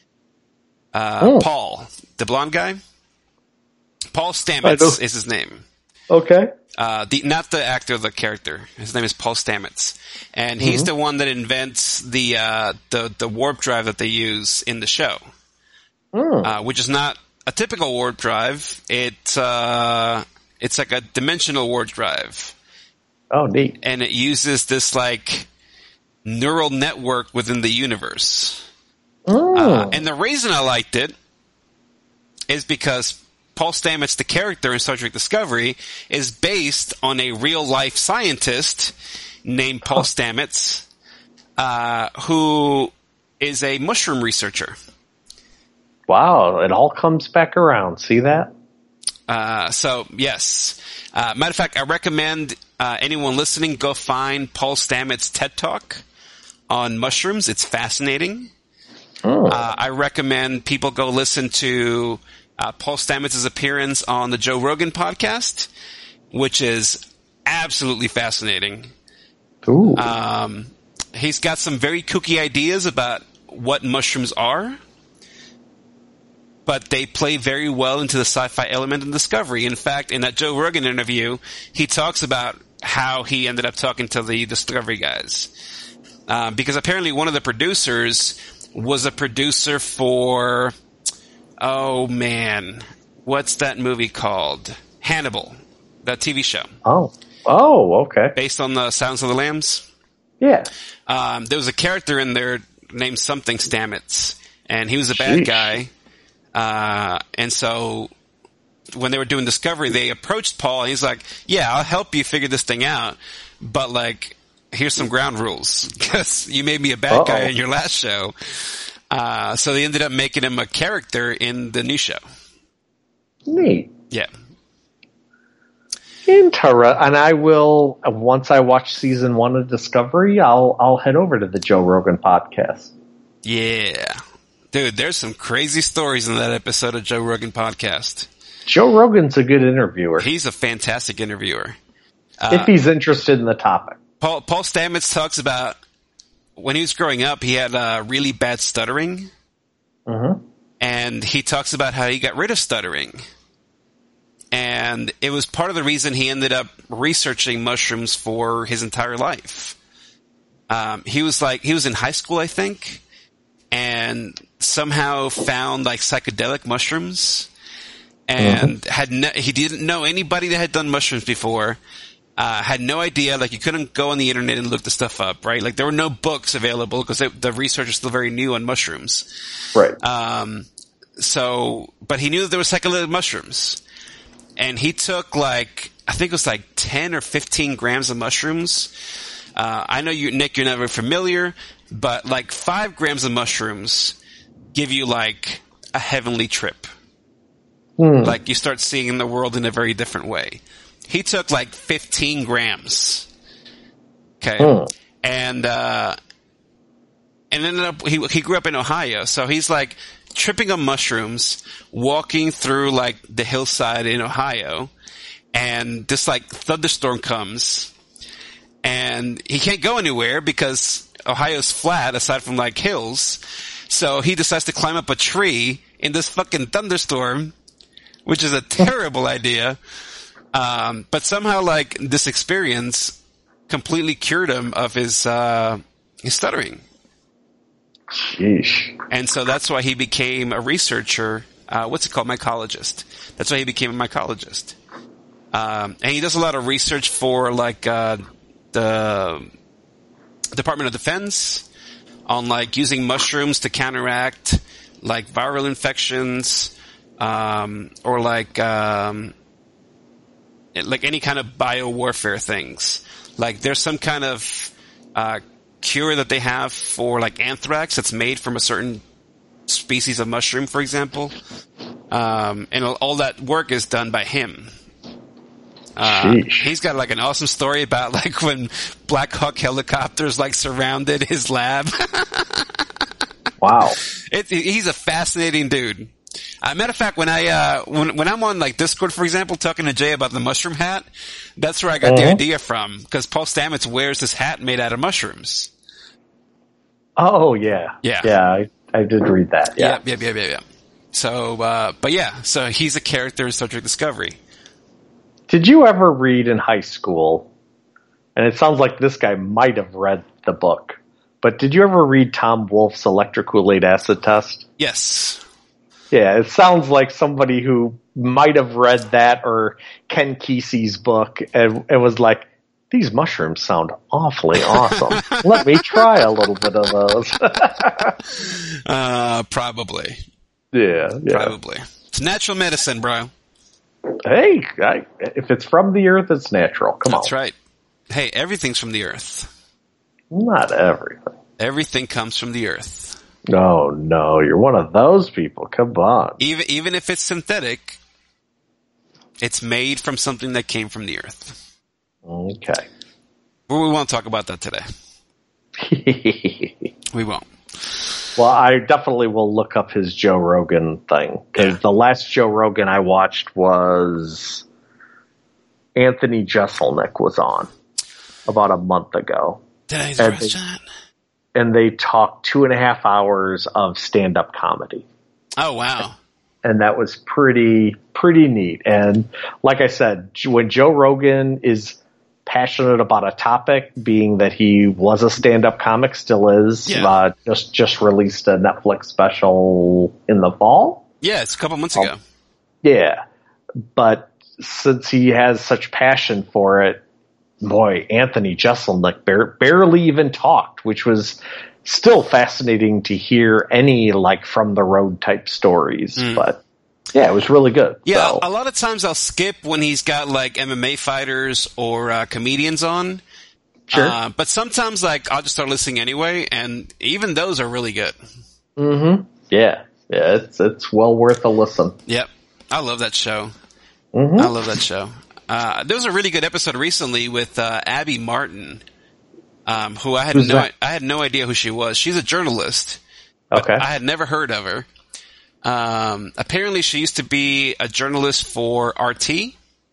Paul, the blonde guy. Paul Stamets is his name. Okay. Not the actor, the character. His name is Paul Stamets, and he's the one that invents the warp drive that they use in the show, which is not a typical warp drive. It's like a dimensional warp drive. Oh, neat! And it uses this like neural network within the universe. And the reason I liked it is because Paul Stamets, the character in Star Trek Discovery, is based on a real-life scientist named Paul Stamets, who is a mushroom researcher. Wow, it all comes back around. See that? So, yes. Matter of fact, I recommend anyone listening go find Paul Stamets' TED Talk on mushrooms. It's fascinating. I recommend people go listen to Paul Stamets' appearance on the Joe Rogan podcast, which is absolutely fascinating. Ooh. He's got some very kooky ideas about what mushrooms are, but they play very well into the sci-fi element in Discovery. In fact, in that Joe Rogan interview, he talks about how he ended up talking to the Discovery guys. Because apparently one of the producers was a producer for... Oh, man. What's that movie called? Hannibal, that TV show. Oh, okay. Based on the Silence of the Lambs? Yeah. There was a character in there named something Stamets, and he was a bad guy. And so when they were doing Discovery, they approached Paul, and he's like, yeah, I'll help you figure this thing out, but, like, here's some ground rules, because you made me a bad guy in your last show. So they ended up making him a character in the new show. Neat. Yeah. And I will, once I watch season 1 of Discovery, I'll head over to the Joe Rogan podcast. Yeah. Dude, there's some crazy stories in that episode of Joe Rogan podcast. Joe Rogan's a good interviewer. He's a fantastic interviewer. If he's interested in the topic. Paul Stamets talks about when he was growing up, he had really bad stuttering. And he talks about how he got rid of stuttering. And it was part of the reason he ended up researching mushrooms for his entire life. He was in high school, I think, and somehow found like psychedelic mushrooms, and he didn't know anybody that had done mushrooms before. Had no idea, like you couldn't go on the internet and look the stuff up, right? Like there were no books available because the research is still very new on mushrooms. Right. But he knew that there were psychedelic mushrooms. And he took I think it was 10 or 15 grams of mushrooms. I know you, Nick, you're never familiar, but 5 grams of mushrooms give you a heavenly trip. You start seeing the world in a very different way. He took 15 grams. Okay. And ended up, he grew up in Ohio, so he's tripping on mushrooms, walking through the hillside in Ohio, and this thunderstorm comes, and he can't go anywhere because Ohio's flat aside from hills, so he decides to climb up a tree in this fucking thunderstorm, which is a terrible idea. But somehow this experience completely cured him of his stuttering. Sheesh. And so that's why he became a researcher. What's it called? Mycologist. That's why he became a mycologist. And he does a lot of research for the Department of Defense on using mushrooms to counteract viral infections, or any kind of biowarfare things. There's some kind of cure that they have for anthrax that's made from a certain species of mushroom, for example. And all that work is done by him. He's got like an awesome story about like when Black Hawk helicopters like surrounded his lab. Wow. He's a fascinating dude. Matter of fact, when when I'm on like Discord, for example, talking to Jay about the mushroom hat, that's where I got the idea from, because Paul Stamets wears this hat made out of mushrooms. Oh yeah. Yeah. I did read that. Yeah. Yeah. So, but yeah, so he's a character in Star Trek Discovery. Did you ever read in high school, and it sounds like this guy might have read the book, but did you ever read Tom Wolfe's Electric Kool-Aid Acid Test? Yes. Yeah, it sounds like somebody who might have read that or Ken Kesey's book and it was like, these mushrooms sound awfully awesome. Let me try a little bit of those. Probably. Yeah. Probably. It's natural medicine, bro. Hey, if it's from the earth, it's natural. Come on. That's right. Hey, everything's from the earth. Not everything. Everything comes from the earth. No, you're one of those people. Come on. Even if it's synthetic, it's made from something that came from the earth. Okay. Well, we won't talk about that today. We won't. Well, I definitely will look up his Joe Rogan thing, because the last Joe Rogan I watched was Anthony Jeselnik was on about a month ago. Did I interrupt that? And they talked 2.5 hours of stand-up comedy. Oh, wow. And that was pretty neat. And like I said, when Joe Rogan is passionate about a topic, being that he was a stand-up comic, still is, just released a Netflix special in the fall. Yeah, it's a couple months ago. Yeah. But since he has such passion for it, boy, Anthony Jeselnik barely even talked, which was still fascinating to hear any like from the road type stories. But yeah, it was really good. Yeah, so. A lot of times I'll skip when he's got like MMA fighters or comedians on. Sure. But sometimes like I'll just start listening anyway, and even those are really good. Mm-hmm. Yeah, it's well worth a listen. Yep, I love that show. Mm-hmm. I love that show. There was a really good episode recently with Abby Martin, who I had no idea who she was. She's a journalist. Okay. I had never heard of her. Apparently she used to be a journalist for RT.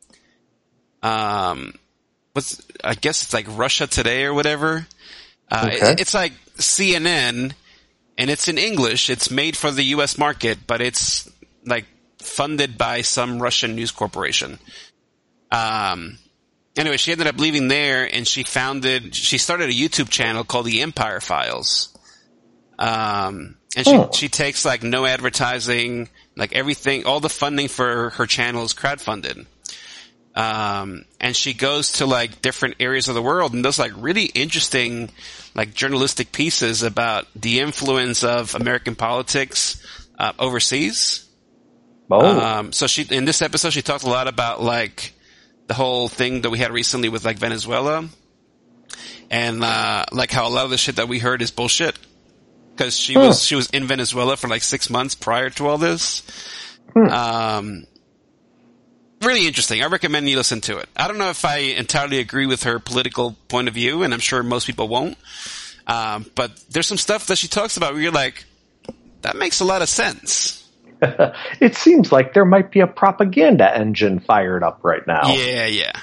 I guess it's like Russia Today or whatever. Okay. It's like CNN, and it's in English. It's made for the U.S. market, but it's like funded by some Russian news corporation. Anyway, she ended up leaving there, and she started a YouTube channel called The Empire Files. And she takes like no advertising, like everything, all the funding for her channel is crowdfunded. And she goes to like different areas of the world and does like really interesting, like journalistic pieces about the influence of American politics, overseas. So in this episode, she talked a lot about like the whole thing that we had recently with like Venezuela, and like how a lot of the shit that we heard is bullshit, because she was in Venezuela for like 6 months prior to all this. Really interesting. I recommend you listen to it. I don't know if I entirely agree with her political point of view, and I'm sure most people won't. But there's some stuff that she talks about where you're like, that makes a lot of sense. It seems like there might be a propaganda engine fired up right now. Yeah.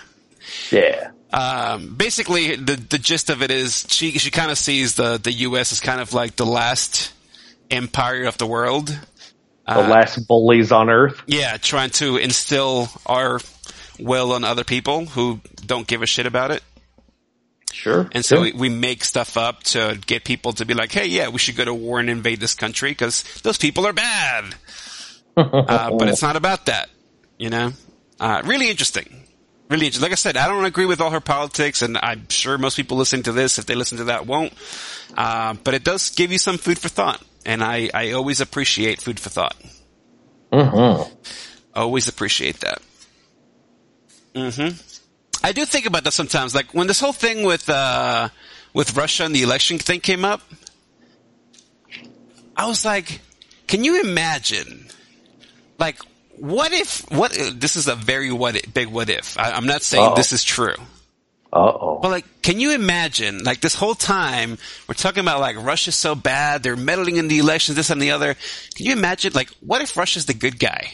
Basically, the gist of it is she kind of sees the U.S. as kind of like the last empire of the world. The last bullies on Earth. Yeah, trying to instill our will on other people who don't give a shit about it. Sure. And so we make stuff up to get people to be like, hey, yeah, we should go to war and invade this country because those people are bad. But it's not about that, you know? Really interesting. Really interesting. Like I said, I don't agree with all her politics, and I'm sure most people listening to this, if they listen to that, won't. But it does give you some food for thought. And I always appreciate food for thought. Mm-hmm. Always appreciate that. Mm-hmm. I do think about that sometimes. Like when this whole thing with Russia and the election thing came up, I was like, can you imagine, like, what if? This is a very big what if. I'm not saying this is true. Uh-oh. But, like, can you imagine, like, this whole time, we're talking about, like, Russia's so bad, they're meddling in the elections, this and the other. Can you imagine, like, what if Russia's the good guy?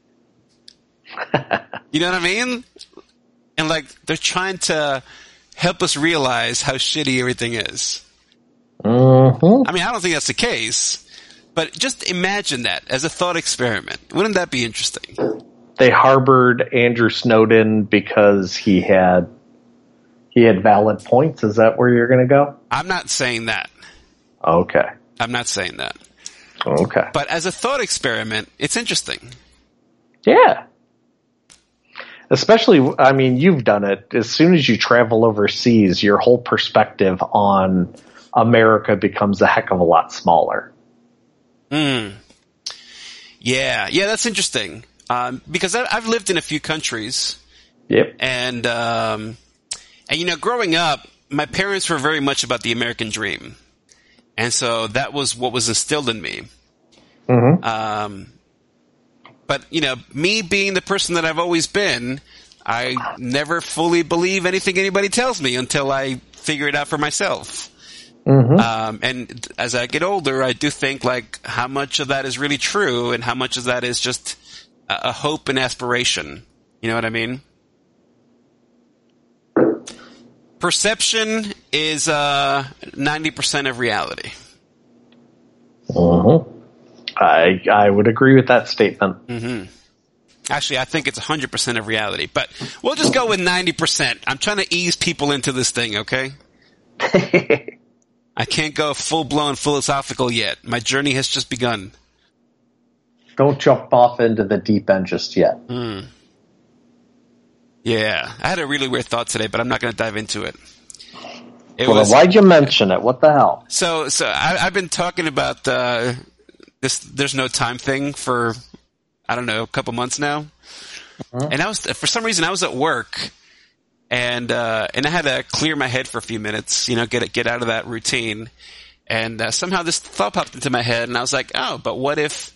You know what I mean? And, like, they're trying to help us realize how shitty everything is. Mm-hmm. I mean, I don't think that's the case, but just imagine that as a thought experiment. Wouldn't that be interesting? They harbored Andrew Snowden because he had valid points. Is that where you're going to go? I'm not saying that. Okay. I'm not saying that. Okay. But as a thought experiment, it's interesting. Yeah. Especially, I mean, you've done it. As soon as you travel overseas, your whole perspective on America becomes a heck of a lot smaller. Yeah, that's interesting. Because I've lived in a few countries. Yep. And you know, growing up, my parents were very much about the American dream. And so that was what was instilled in me. Mm-hmm. But, you know, me being the person that I've always been, I never fully believe anything anybody tells me until I figure it out for myself. Mm-hmm. And as I get older, I do think, like, how much of that is really true and how much of that is just a hope and aspiration. You know what I mean? Perception is 90% of reality. Mm-hmm. I would agree with that statement. Mm-hmm. Actually, I think it's 100% of reality, but we'll just go with 90%. I'm trying to ease people into this thing, okay? I can't go full-blown philosophical yet. My journey has just begun. Don't jump off into the deep end just yet. Yeah, I had a really weird thought today, but I'm not going to dive into it. Why'd you mention it? What the hell? So I've been talking about this "there's no time" thing for, I don't know, a couple months now. And for some reason I was at work, and I had to clear my head for a few minutes, you know, get out of that routine. And somehow this thought popped into my head, and I was like, but what if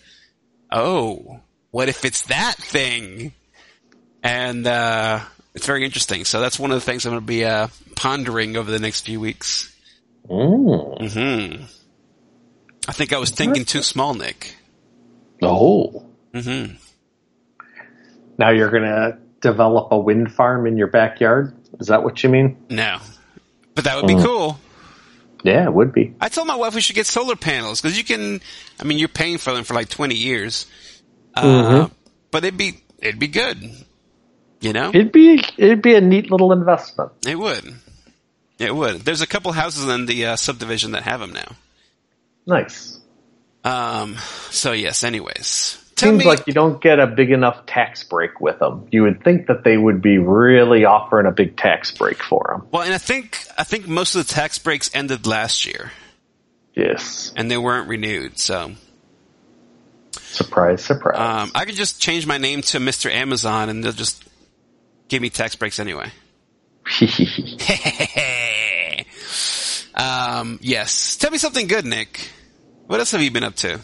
it's that thing? And it's very interesting. So that's one of the things I'm going to be pondering over the next few weeks. Mm-hmm. I think I was thinking too small, Nick. Oh. Mm-hmm. Now you're going to develop a wind farm in your backyard? Is that what you mean? No. But that would be cool. Yeah, it would be. I told my wife we should get solar panels, because you're paying for them for like 20 years. But it'd be good. You know? It'd be a neat little investment. It would. It would. There's a couple houses in the subdivision that have them now. Nice. So yes, anyways. Seems like you don't get a big enough tax break with them. You would think that they would be really offering a big tax break for them. Well, and I think most of the tax breaks ended last year. Yes. And they weren't renewed, so. Surprise, surprise. I could just change my name to Mr. Amazon and they'll just give me tax breaks anyway. Yes. Tell me something good, Nick. What else have you been up to?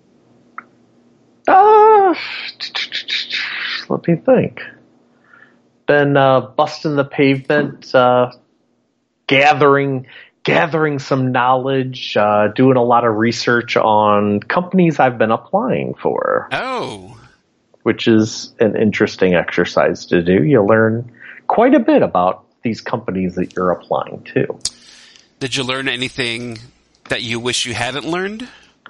Let me think. Been busting the pavement, gathering some knowledge, doing a lot of research on companies I've been applying for. Oh. Which is an interesting exercise to do. You learn quite a bit about these companies that you're applying to. Did you learn anything that you wish you hadn't learned?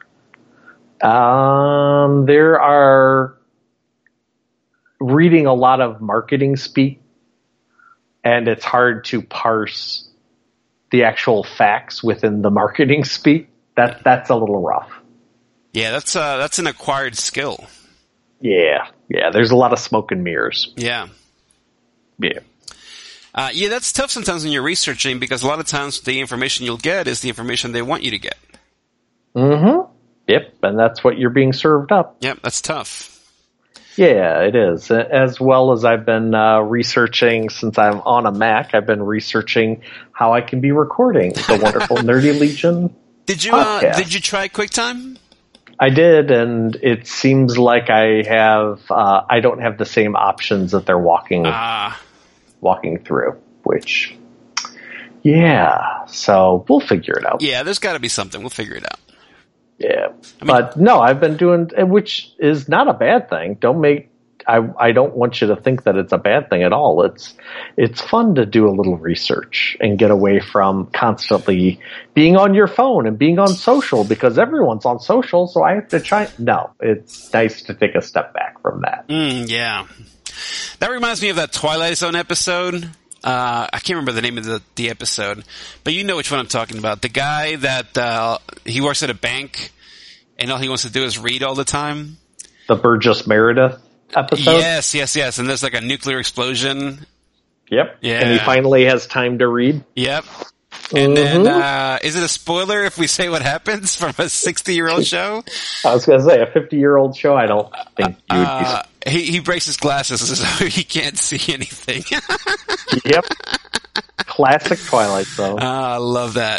There are reading a lot of marketing speak, and it's hard to parse the actual facts within the marketing speak. That's a little rough. Yeah, that's an acquired skill. Yeah. There's a lot of smoke and mirrors. Yeah. Yeah, that's tough sometimes when you're researching, because a lot of times the information you'll get is the information they want you to get. Mm-hmm. Yep, and that's what you're being served up. Yep, that's tough. Yeah, it is. As well as I've been researching, since I'm on a Mac, I've been researching how I can be recording the wonderful Nerdy Legion Did you podcast. Did you try QuickTime? I did, and it seems like I don't have the same options that they're walking through, which, yeah, so we'll figure it out. Yeah, there's got to be something. We'll figure it out. Yeah, but no, I've been doing, which is not a bad thing. I don't want you to think that it's a bad thing at all. It's fun to do a little research and get away from constantly being on your phone and being on social, because everyone's on social, so I have to try. No, it's nice to take a step back from that. Yeah. That reminds me of that Twilight Zone episode. I can't remember the name of the episode, but you know which one I'm talking about. The guy that he works at a bank, and all he wants to do is read all the time. The Burgess Meredith episode? Yes. And there's like a nuclear explosion. Yep. Yeah. And he finally has time to read. Yep. And then, is it a spoiler if we say what happens from a 60-year-old show? I was going to say, a 50-year-old show, I don't think you would be... He breaks his glasses so he can't see anything. Yep. Classic Twilight Zone. I love that.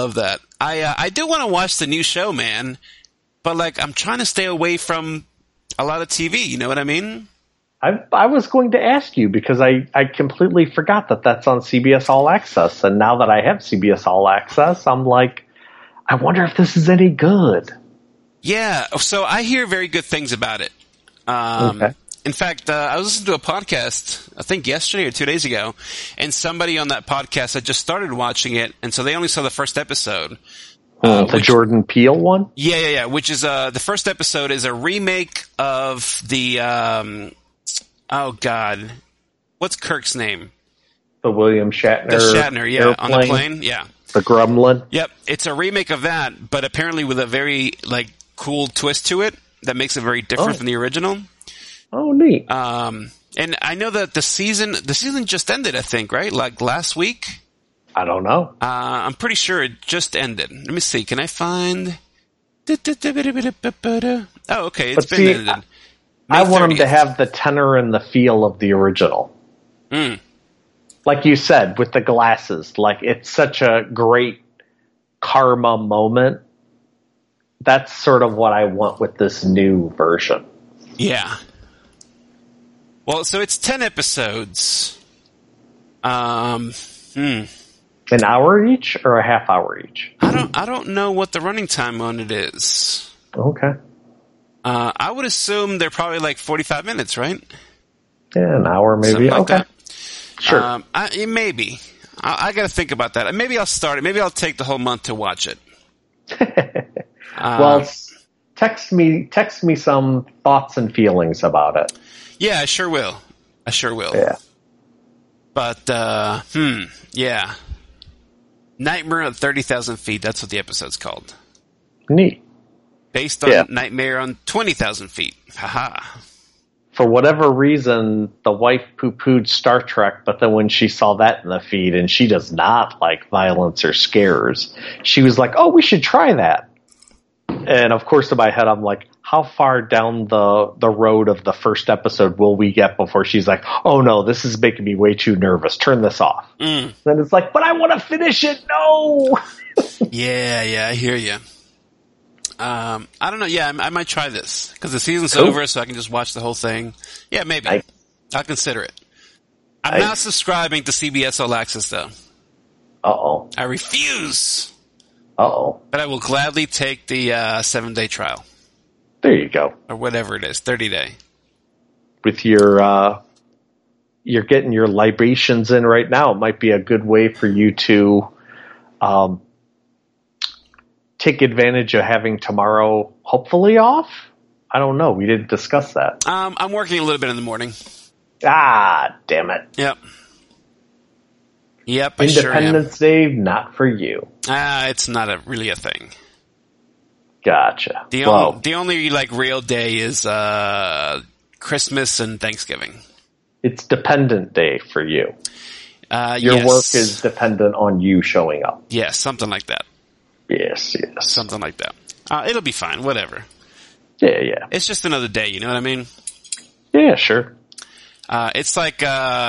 I do want to watch the new show, man. But, like, I'm trying to stay away from a lot of TV, you know what I mean? I was going to ask you, because I completely forgot that that's on CBS All Access, and now that I have CBS All Access, I'm like, I wonder if this is any good. Yeah, so I hear very good things about it. Okay. In fact, I was listening to a podcast, I think yesterday or 2 days ago, and somebody on that podcast had just started watching it, and so they only saw the first episode. The Jordan Peele one? Yeah. Which is the first episode is a remake of the oh God, what's Kirk's name? The William Shatner. The Shatner, yeah, airplane. on the plane, yeah. The Gremlin. Yep, it's a remake of that, but apparently with a very like cool twist to it that makes it very different from the original. Oh, neat. And I know that the season just ended, I think, right? Like last week. I don't know. I'm pretty sure it just ended. Let me see. Can I find? Oh, okay. It's been ended. I want them to have the tenor and the feel of the original. Like you said, with the glasses. Like, it's such a great karma moment. That's sort of what I want with this new version. Yeah. Well, so it's 10 episodes. An hour each or a half hour each? I don't know what the running time on it is. Okay. I would assume they're probably like 45 minutes, right? Yeah, an hour maybe. Like okay. That. Sure. Maybe. I got to think about that. Maybe I'll start it. Maybe I'll take the whole month to watch it. Well, text me some thoughts and feelings about it. Yeah, I sure will. Yeah. But, yeah. Nightmare on 30,000 Feet. That's what the episode's called. Neat. Based on Nightmare on 20,000 Feet. Haha. For whatever reason, the wife poo-pooed Star Trek, but then when she saw that in the feed, and she does not like violence or scares, she was like, oh, we should try that. And of course, in my head, I'm like, how far down the road of the first episode will we get before she's like, oh no, this is making me way too nervous. Turn this off. Then it's like, but I want to finish it. No. Yeah, I hear you. I don't know. Yeah, I might try this because the season's over, so I can just watch the whole thing. Yeah, maybe. I'll consider it. I'm not subscribing to CBS All Access, though. Uh-oh. I refuse. Uh-oh. But I will gladly take the 7-day trial. There you go. Or whatever it is, 30-day. With your, you're getting your libations in right now. It might be a good way for you to take advantage of having tomorrow hopefully off. I don't know. We didn't discuss that. I'm working a little bit in the morning. Ah, damn it. Yep, Independence Day, not for you. It's not really a thing. Gotcha. The only like real day is Christmas and Thanksgiving. It's Dependent Day for you. Your work is dependent on you showing up. Yes, something like that. Yes. Something like that. It'll be fine, whatever. Yeah. It's just another day, you know what I mean? Yeah, sure. It's like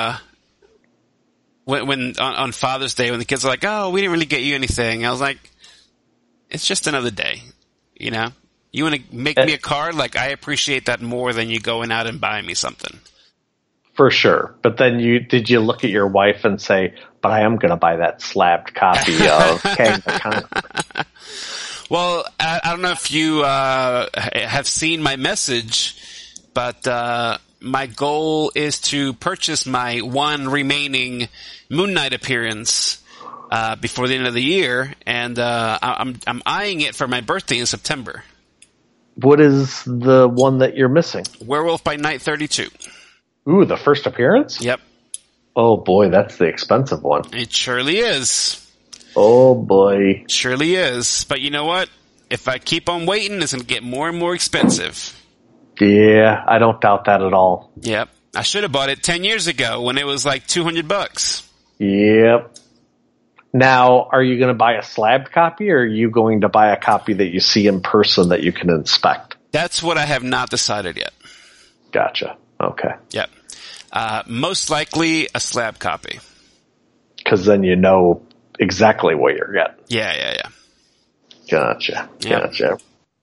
when on Father's Day when the kids are like, oh, we didn't really get you anything. I was like, it's just another day, you know? You want to make me a card? Like, I appreciate that more than you going out and buying me something. For sure. But then did you look at your wife and say, but I am going to buy that slabbed copy of Kang the Conqueror? Well, I don't know if you have seen my message, but my goal is to purchase my one remaining Moon Knight appearance before the end of the year, and I'm eyeing it for my birthday in September. What is the one that you're missing? Werewolf by Night 32. Ooh, the first appearance? Yep. Oh boy, that's the expensive one. It surely is. Oh boy. Surely is. But you know what? If I keep on waiting, it's going to get more and more expensive. Yeah, I don't doubt that at all. Yep. I should have bought it 10 years ago when it was like $200. Yep. Now, are you going to buy a slabbed copy, or are you going to buy a copy that you see in person that you can inspect? That's what I have not decided yet. Gotcha. Okay. Yep. Most likely a slab copy. Because then you know exactly what you're getting. Yeah. Gotcha. Yep. Gotcha.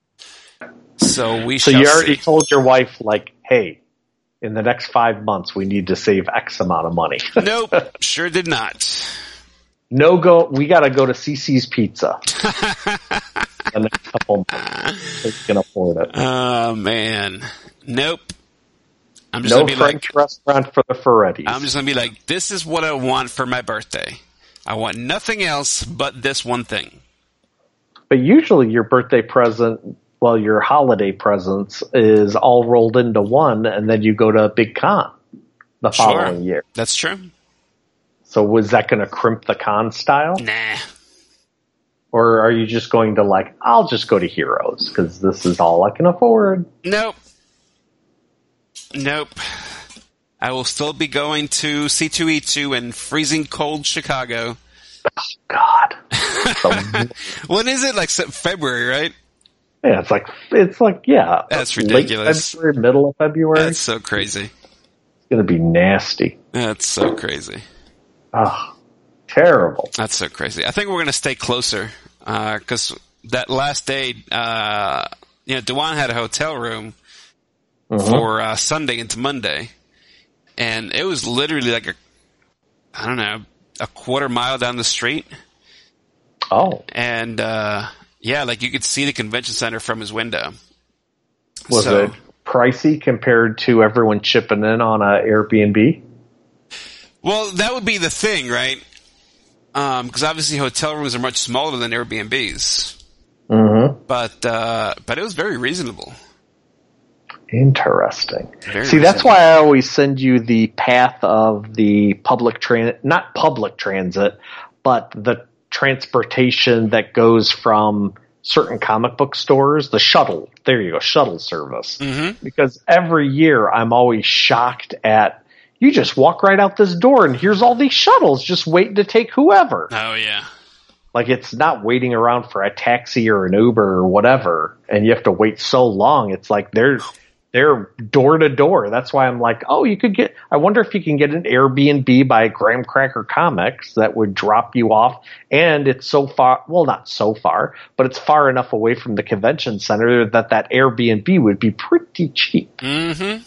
So you already told your wife, like, hey, in the next 5 months, we need to save X amount of money. Nope. Sure did not. We got to go to CC's Pizza. In the next couple months. So you can afford it. Oh, man. Nope. I'm just no gonna be French restaurant for the Ferrettis. I'm just going to be like, this is what I want for my birthday. I want nothing else but this one thing. But usually your birthday present, well, your holiday presents is all rolled into one, and then you go to a big con the following year. That's true. So was that going to crimp the con style? Nah. Or are you just going to like, I'll just go to Heroes because this is all I can afford? Nope. I will still be going to C2E2 in freezing cold Chicago. Oh, God. When is it? Like February, right? Yeah, it's like, yeah. That's ridiculous. Late February, middle of February. That's so crazy. It's going to be nasty. That's so crazy. Oh, terrible. That's so crazy. I think we're going to stay closer, because that last day, Dewan had a hotel room for Sunday into Monday, and it was literally like a quarter mile down the street. Oh. And, like you could see the convention center from his window. Was it pricey compared to everyone chipping in on a Airbnb? Well, that would be the thing, right? Because obviously hotel rooms are much smaller than Airbnbs. Mm-hmm. But it was very reasonable. Interesting. See, that's why I always send you the path of the not public transit, but the transportation that goes from certain comic book stores, the shuttle. There you go, shuttle service. Mm-hmm. Because every year I'm always shocked at, you just walk right out this door and here's all these shuttles just waiting to take whoever. Oh, yeah. Like, it's not waiting around for a taxi or an Uber or whatever, and you have to wait so long. It's like they're door to door. That's why I'm like, oh, I wonder if you can get an Airbnb by Graham Cracker Comics that would drop you off. And it's so far, well, not so far, but it's far enough away from the convention center that Airbnb would be pretty cheap. Mm-hmm.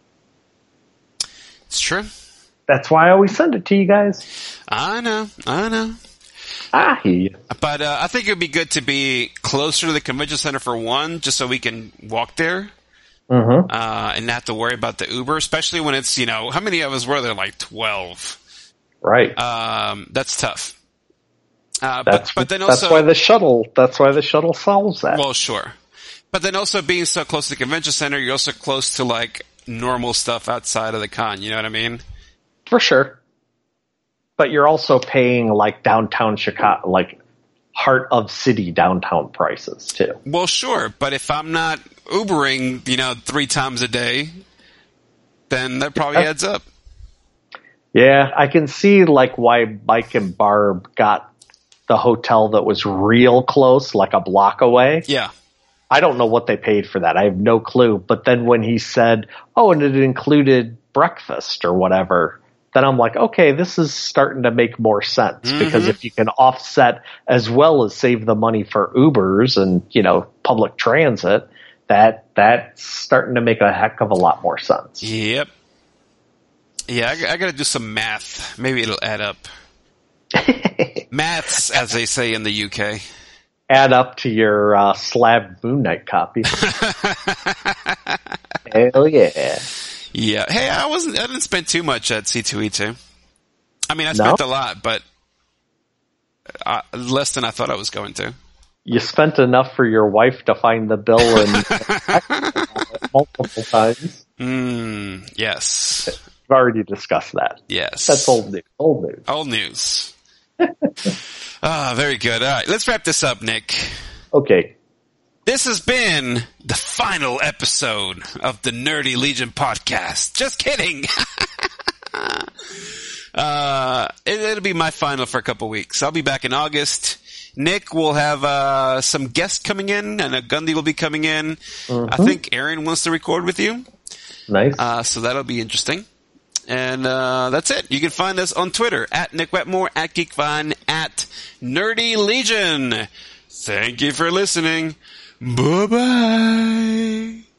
It's true. That's why I always send it to you guys. I know. I hear you. But I think it would be good to be closer to the convention center for one, just so we can walk there. Mm-hmm. And not have to worry about the Uber, especially when it's, how many of us were there? Like 12. Right. That's tough. But then also, that's why the shuttle solves that. Well, sure. But then also being so close to the convention center, you're also close to like normal stuff outside of the con. You know what I mean? For sure. But you're also paying like downtown Chicago, like heart of city downtown prices too. Well, sure. But if I'm not Ubering, 3 times a day, then that probably adds up. Yeah, I can see like why Mike and Barb got the hotel that was real close, like a block away. Yeah. I don't know what they paid for that. I have no clue. But then when he said, oh, and it included breakfast or whatever, then I'm like, okay, this is starting to make more sense because if you can offset as well as save the money for Ubers and, public transit, that's starting to make a heck of a lot more sense. Yep. Yeah, I got to do some math. Maybe it'll add up. Maths, as they say in the UK. Add up to your slab Moon Knight copy. Hell yeah. Yeah. Hey, I didn't spend too much at C2E2. I mean, I spent a lot, but less than I thought I was going to. You spent enough for your wife to find the bill and multiple times. Yes. We've already discussed that. Yes. That's old news. Old news. Very good. All right, let's wrap this up, Nick. Okay. This has been the final episode of the Nerdy Legion podcast. Just kidding. It'll be my final for a couple weeks. I'll be back in August. Nick will have some guests coming in, and Gundy will be coming in. I think Aaron wants to record with you. Nice. So that'll be interesting. And that's it. You can find us on Twitter, at Nick Wetmore, at GeekVine, at Nerdy Legion. Thank you for listening. Bye-bye.